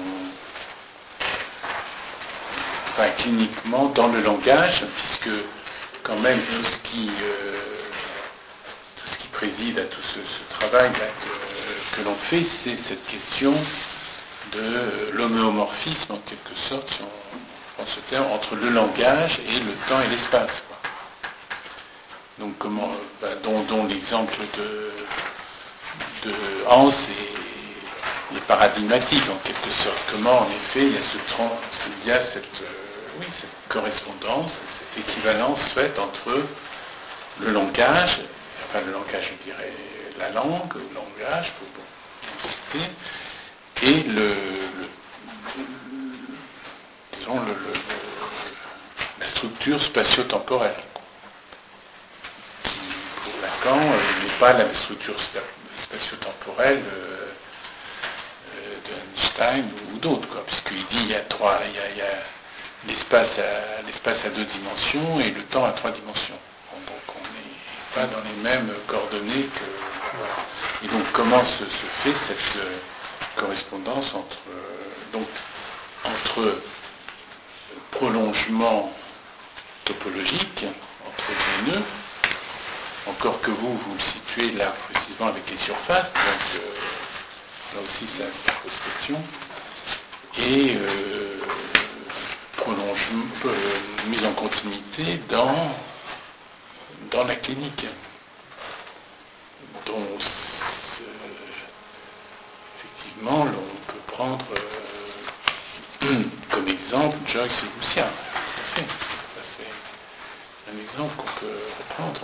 enfin, cliniquement, dans le langage, puisque quand même tout ce qui, euh, tout ce qui préside à tout ce, ce travail là que, que l'on fait, c'est cette question de l'homéomorphisme, en quelque sorte, si on prend ce terme, entre le langage et le temps et l'espace. Quoi. Donc, comment, bah, dont, dont l'exemple de, de Hans est, est paradigmatique en quelque sorte. Comment, en effet, il y a, ce, il y a cette, euh, oui, cette correspondance, cette équivalence faite entre le langage, enfin le langage, je dirais, la langue, le langage, pour, pour citer, et le, le, disons, le, le, la structure spatio-temporelle, qui, pour Lacan, euh, n'est pas la structure spatio-temporelle euh, d'Einstein ou d'autres, quoi, puisqu'il dit il y a trois, il y a, il y a l'espace à, l'espace à deux dimensions et le temps à trois dimensions. Bon, donc on n'est pas dans les mêmes coordonnées que. Et donc comment se, se fait cette euh, correspondance entre euh, donc entre prolongement topologique entre les nœuds, encore que vous vous le situez là précisément avec les surfaces, donc euh, là aussi ça, ça pose question, et euh, prolongement, euh, mise en continuité dans, dans la clinique, dont euh, effectivement l'on peut prendre euh, comme exemple Joyce et Lucia. Tout à fait. Ça c'est un exemple qu'on peut reprendre.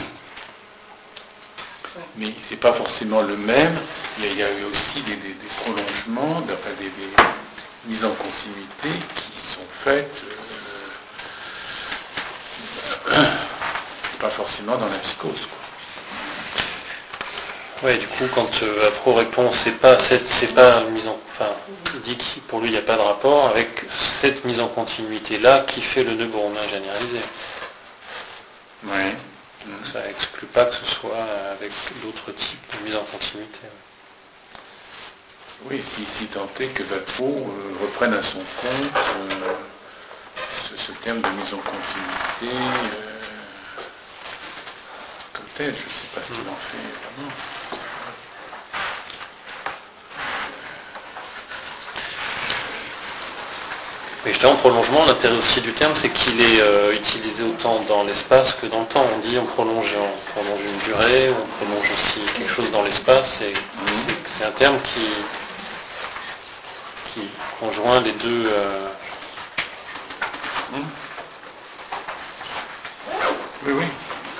Mais c'est pas forcément le même. Il y a, il y a eu aussi des, des, des prolongements, enfin des, des mises en continuité qui sont faites euh, pas forcément dans la psychose, quoi. Ouais, du coup, quand euh, Afro répond, c'est pas, c'est, c'est pas mise en, enfin, il dit que pour lui il n'y a pas de rapport avec cette mise en continuité là qui fait le nœud brownnien généralisé. Ouais. Donc ça exclut pas que ce soit avec d'autres types de mise en continuité. Oui, si, si tant est que Vapeau euh, reprenne à son compte euh, ce, ce terme de mise en continuité euh, comme tel, je ne sais pas ce qu'il en fait vraiment. Mais justement, prolongement, l'intérêt aussi du terme, c'est qu'il est euh, utilisé autant dans l'espace que dans le temps. On dit on prolonge, on prolonge une durée, on prolonge aussi quelque chose dans l'espace. Et mmh. c'est, c'est un terme qui, qui conjoint les deux. Euh... Mmh. Oui, oui.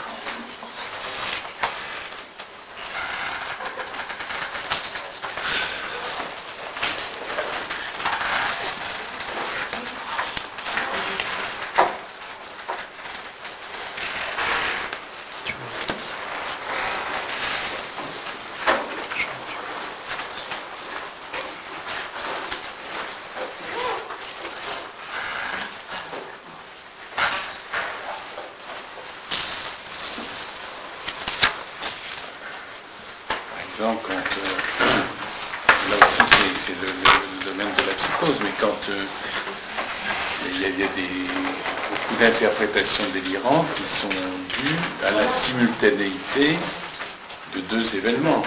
Quand, euh, là aussi c'est, c'est le, le, le domaine de la psychose, mais quand euh, il y a, il y a des, beaucoup d'interprétations délirantes qui sont dues à la simultanéité de deux événements.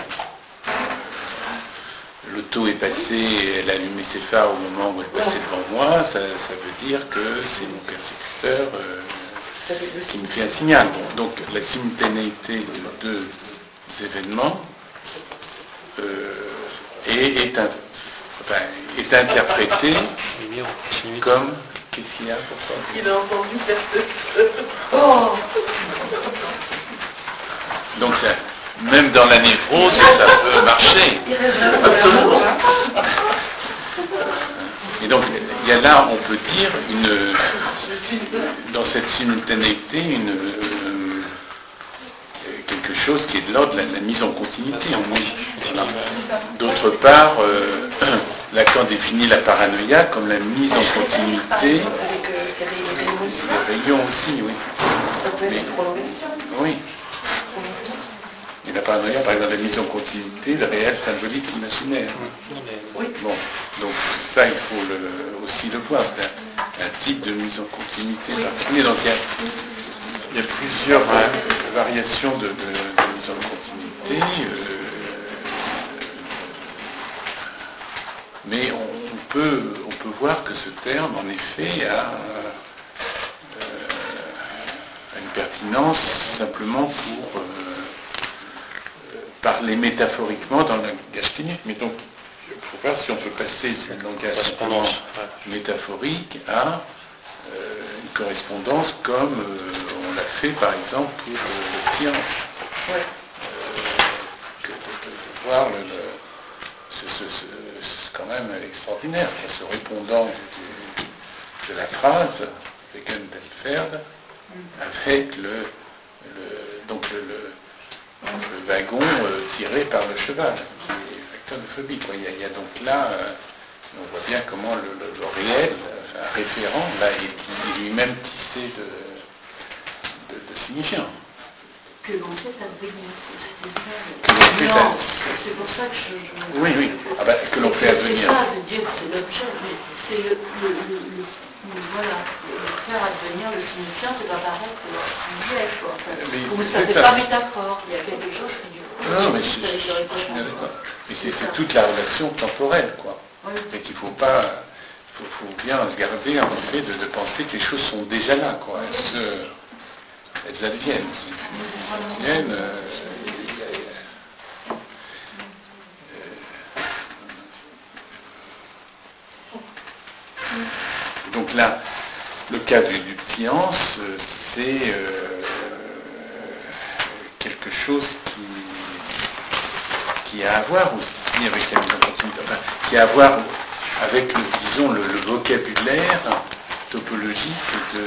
L'auto est passée, elle a allumé ses phares au moment où elle passait devant moi, ça, ça veut dire que c'est mon persécuteur euh, qui me fait un signal. Bon, donc la simultanéité de deux événements Euh, est, est, un, enfin, est interprété comme... Qu'est-ce qu'il y a pour ça? Il a entendu personne. Oh. Donc ça, même dans la névrose, ça peut marcher. Absolument. Et donc il y a là, on peut dire, une, dans cette simultanéité, une... Euh, quelque chose qui est de l'ordre de la, la mise en continuité. Voilà. D'autre part, euh, Lacan définit la paranoïa comme la mise en continuité des rayons aussi, oui. Mais, oui. Et la paranoïa, par exemple, la mise en continuité, le réel, symbolique, imaginaire. Oui. Bon, donc ça, il faut le, aussi le voir. C'est un, un type de mise en continuité particulier. Donc il y a, il y a plusieurs hein, variations de, de, de mise en continuité, euh, mais on, on, peut, on peut voir que ce terme, en effet, a, euh, a une pertinence simplement pour euh, parler métaphoriquement dans le langage clinique. Mais donc, il faut voir si on peut passer du langage Correspondance, simplement ouais. métaphorique à euh, une correspondance comme euh, on l'a fait par exemple pour le, le science. Ouais. Euh, que de, de- de voir le, le- ce, ce- ce- c'est quand même extraordinaire, ce répondant du- du- de la phrase, Wegen der Pferde, avec le, le- donc le, le- le wagon euh, tiré par le cheval, qui est facteur de phobie. Quoi. Il, y a, il y a donc là, euh, on voit bien comment le, le- le réel, euh, un référent, là, est, est lui-même tissé de, de, de signifiants. Que l'on fait advenir. C'était Que l'on ça. fait Non, ad- c'est pour ça que je. je- Oui, oui. Ah ben, que l'on fait advenir. C'est pas de dire que c'est l'objet, mais c'est le, le, le, le- le- voilà, le faire advenir le signifiant, c'est pas pareil que le sujet, quoi. Enfin, Mais comme c'est ça fait ça. pas métaphore. Il y a quelque chose qui du coup. Non, mais je, existe je- avec le je suis référent, bien quoi. d'accord. Mais c'est C'est c'est ça. toute la relation temporelle, quoi. Oui. Et qu'il ne faut pas, faut, faut bien se garder en effet de, de penser que les choses sont déjà là, quoi. Elles, se, elles adviennent. Elles adviennent. euh, euh, donc là, le cas du, du science, euh, c'est euh, quelque chose qui, qui a à voir aussi avec la mise en continuité, enfin, qui a à voir avec, le, disons, le, le vocabulaire topologique de,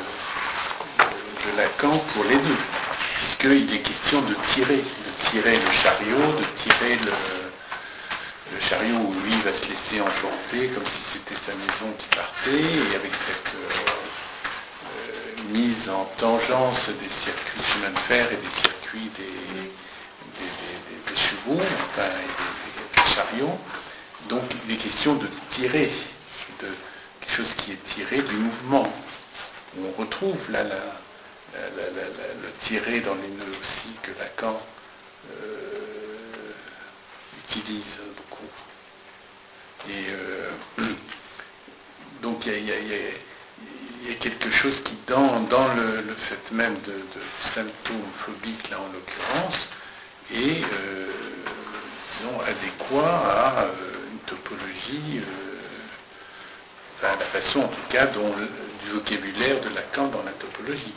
de Lacan pour les deux, puisqu'il est question de tirer, de tirer le chariot, de tirer le, le chariot où lui va se laisser emporter comme si c'était sa maison qui partait, et avec cette euh, euh, mise en tangence des circuits chemin de fer et des circuits des, des, des- des- des chevaux, enfin, et des, des chariots. Donc il est question de tirer, de quelque chose qui est tiré du mouvement. On retrouve là la, la- la- la- la- le tirer dans les nœuds aussi que Lacan euh, utilise beaucoup. Et euh, donc il y a, il y a- il y a- il y a quelque chose qui, dans, dans le, le fait même de, de symptômes phobiques, là en l'occurrence, est, euh, disons, adéquat à euh, une topologie, euh, enfin la façon en tout cas dont le- du vocabulaire de Lacan dans la topologie.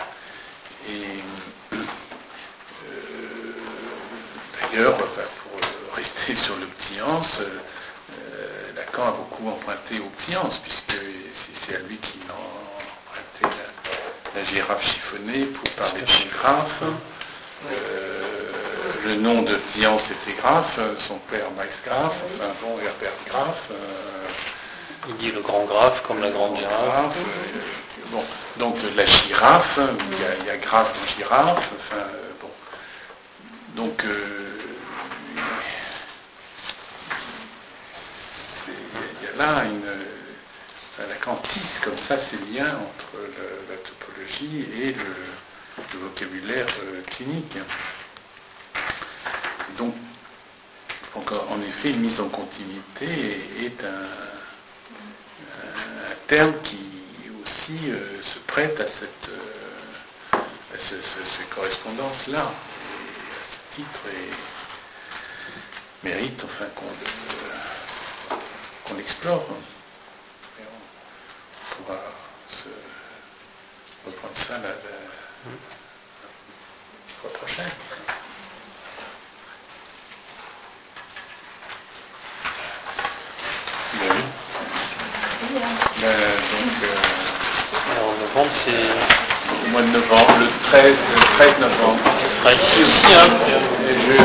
Et euh, d'ailleurs, enfin, pour euh, rester sur le ptiance, euh, euh, Lacan a beaucoup emprunté au ptiance, puisque c'est, c'est à lui qu'il a emprunté la, la girafe chiffonnée pour parler de graphe. Euh, le nom de Ptiance était Graphe, son père Max Graphe, enfin bon, Herbert Graphe. Euh, Il dit le grand graphe comme la grande girafe. Graphe, euh, bon, donc la girafe, il y a, il y a Graphe dans girafe, enfin euh, bon. Donc euh, c'est- il y a là une. Enfin, Lacan tisse comme ça ces liens entre le- la topologie et le, le vocabulaire euh, clinique. Donc, donc, en effet, une mise en continuité est, est un, un terme qui aussi euh, se prête à cette, euh, à ce- ce- ces correspondances-là. Et à ce titre, et mérite enfin qu'on le- qu'on l'explore. Et on pourra se reprendre ça la, la, la fois prochaine. Ben oui. Ben, donc, euh, Alors, en novembre, c'est. au mois de novembre, le treize, le treize novembre. Ce sera ici aussi, hein. Et je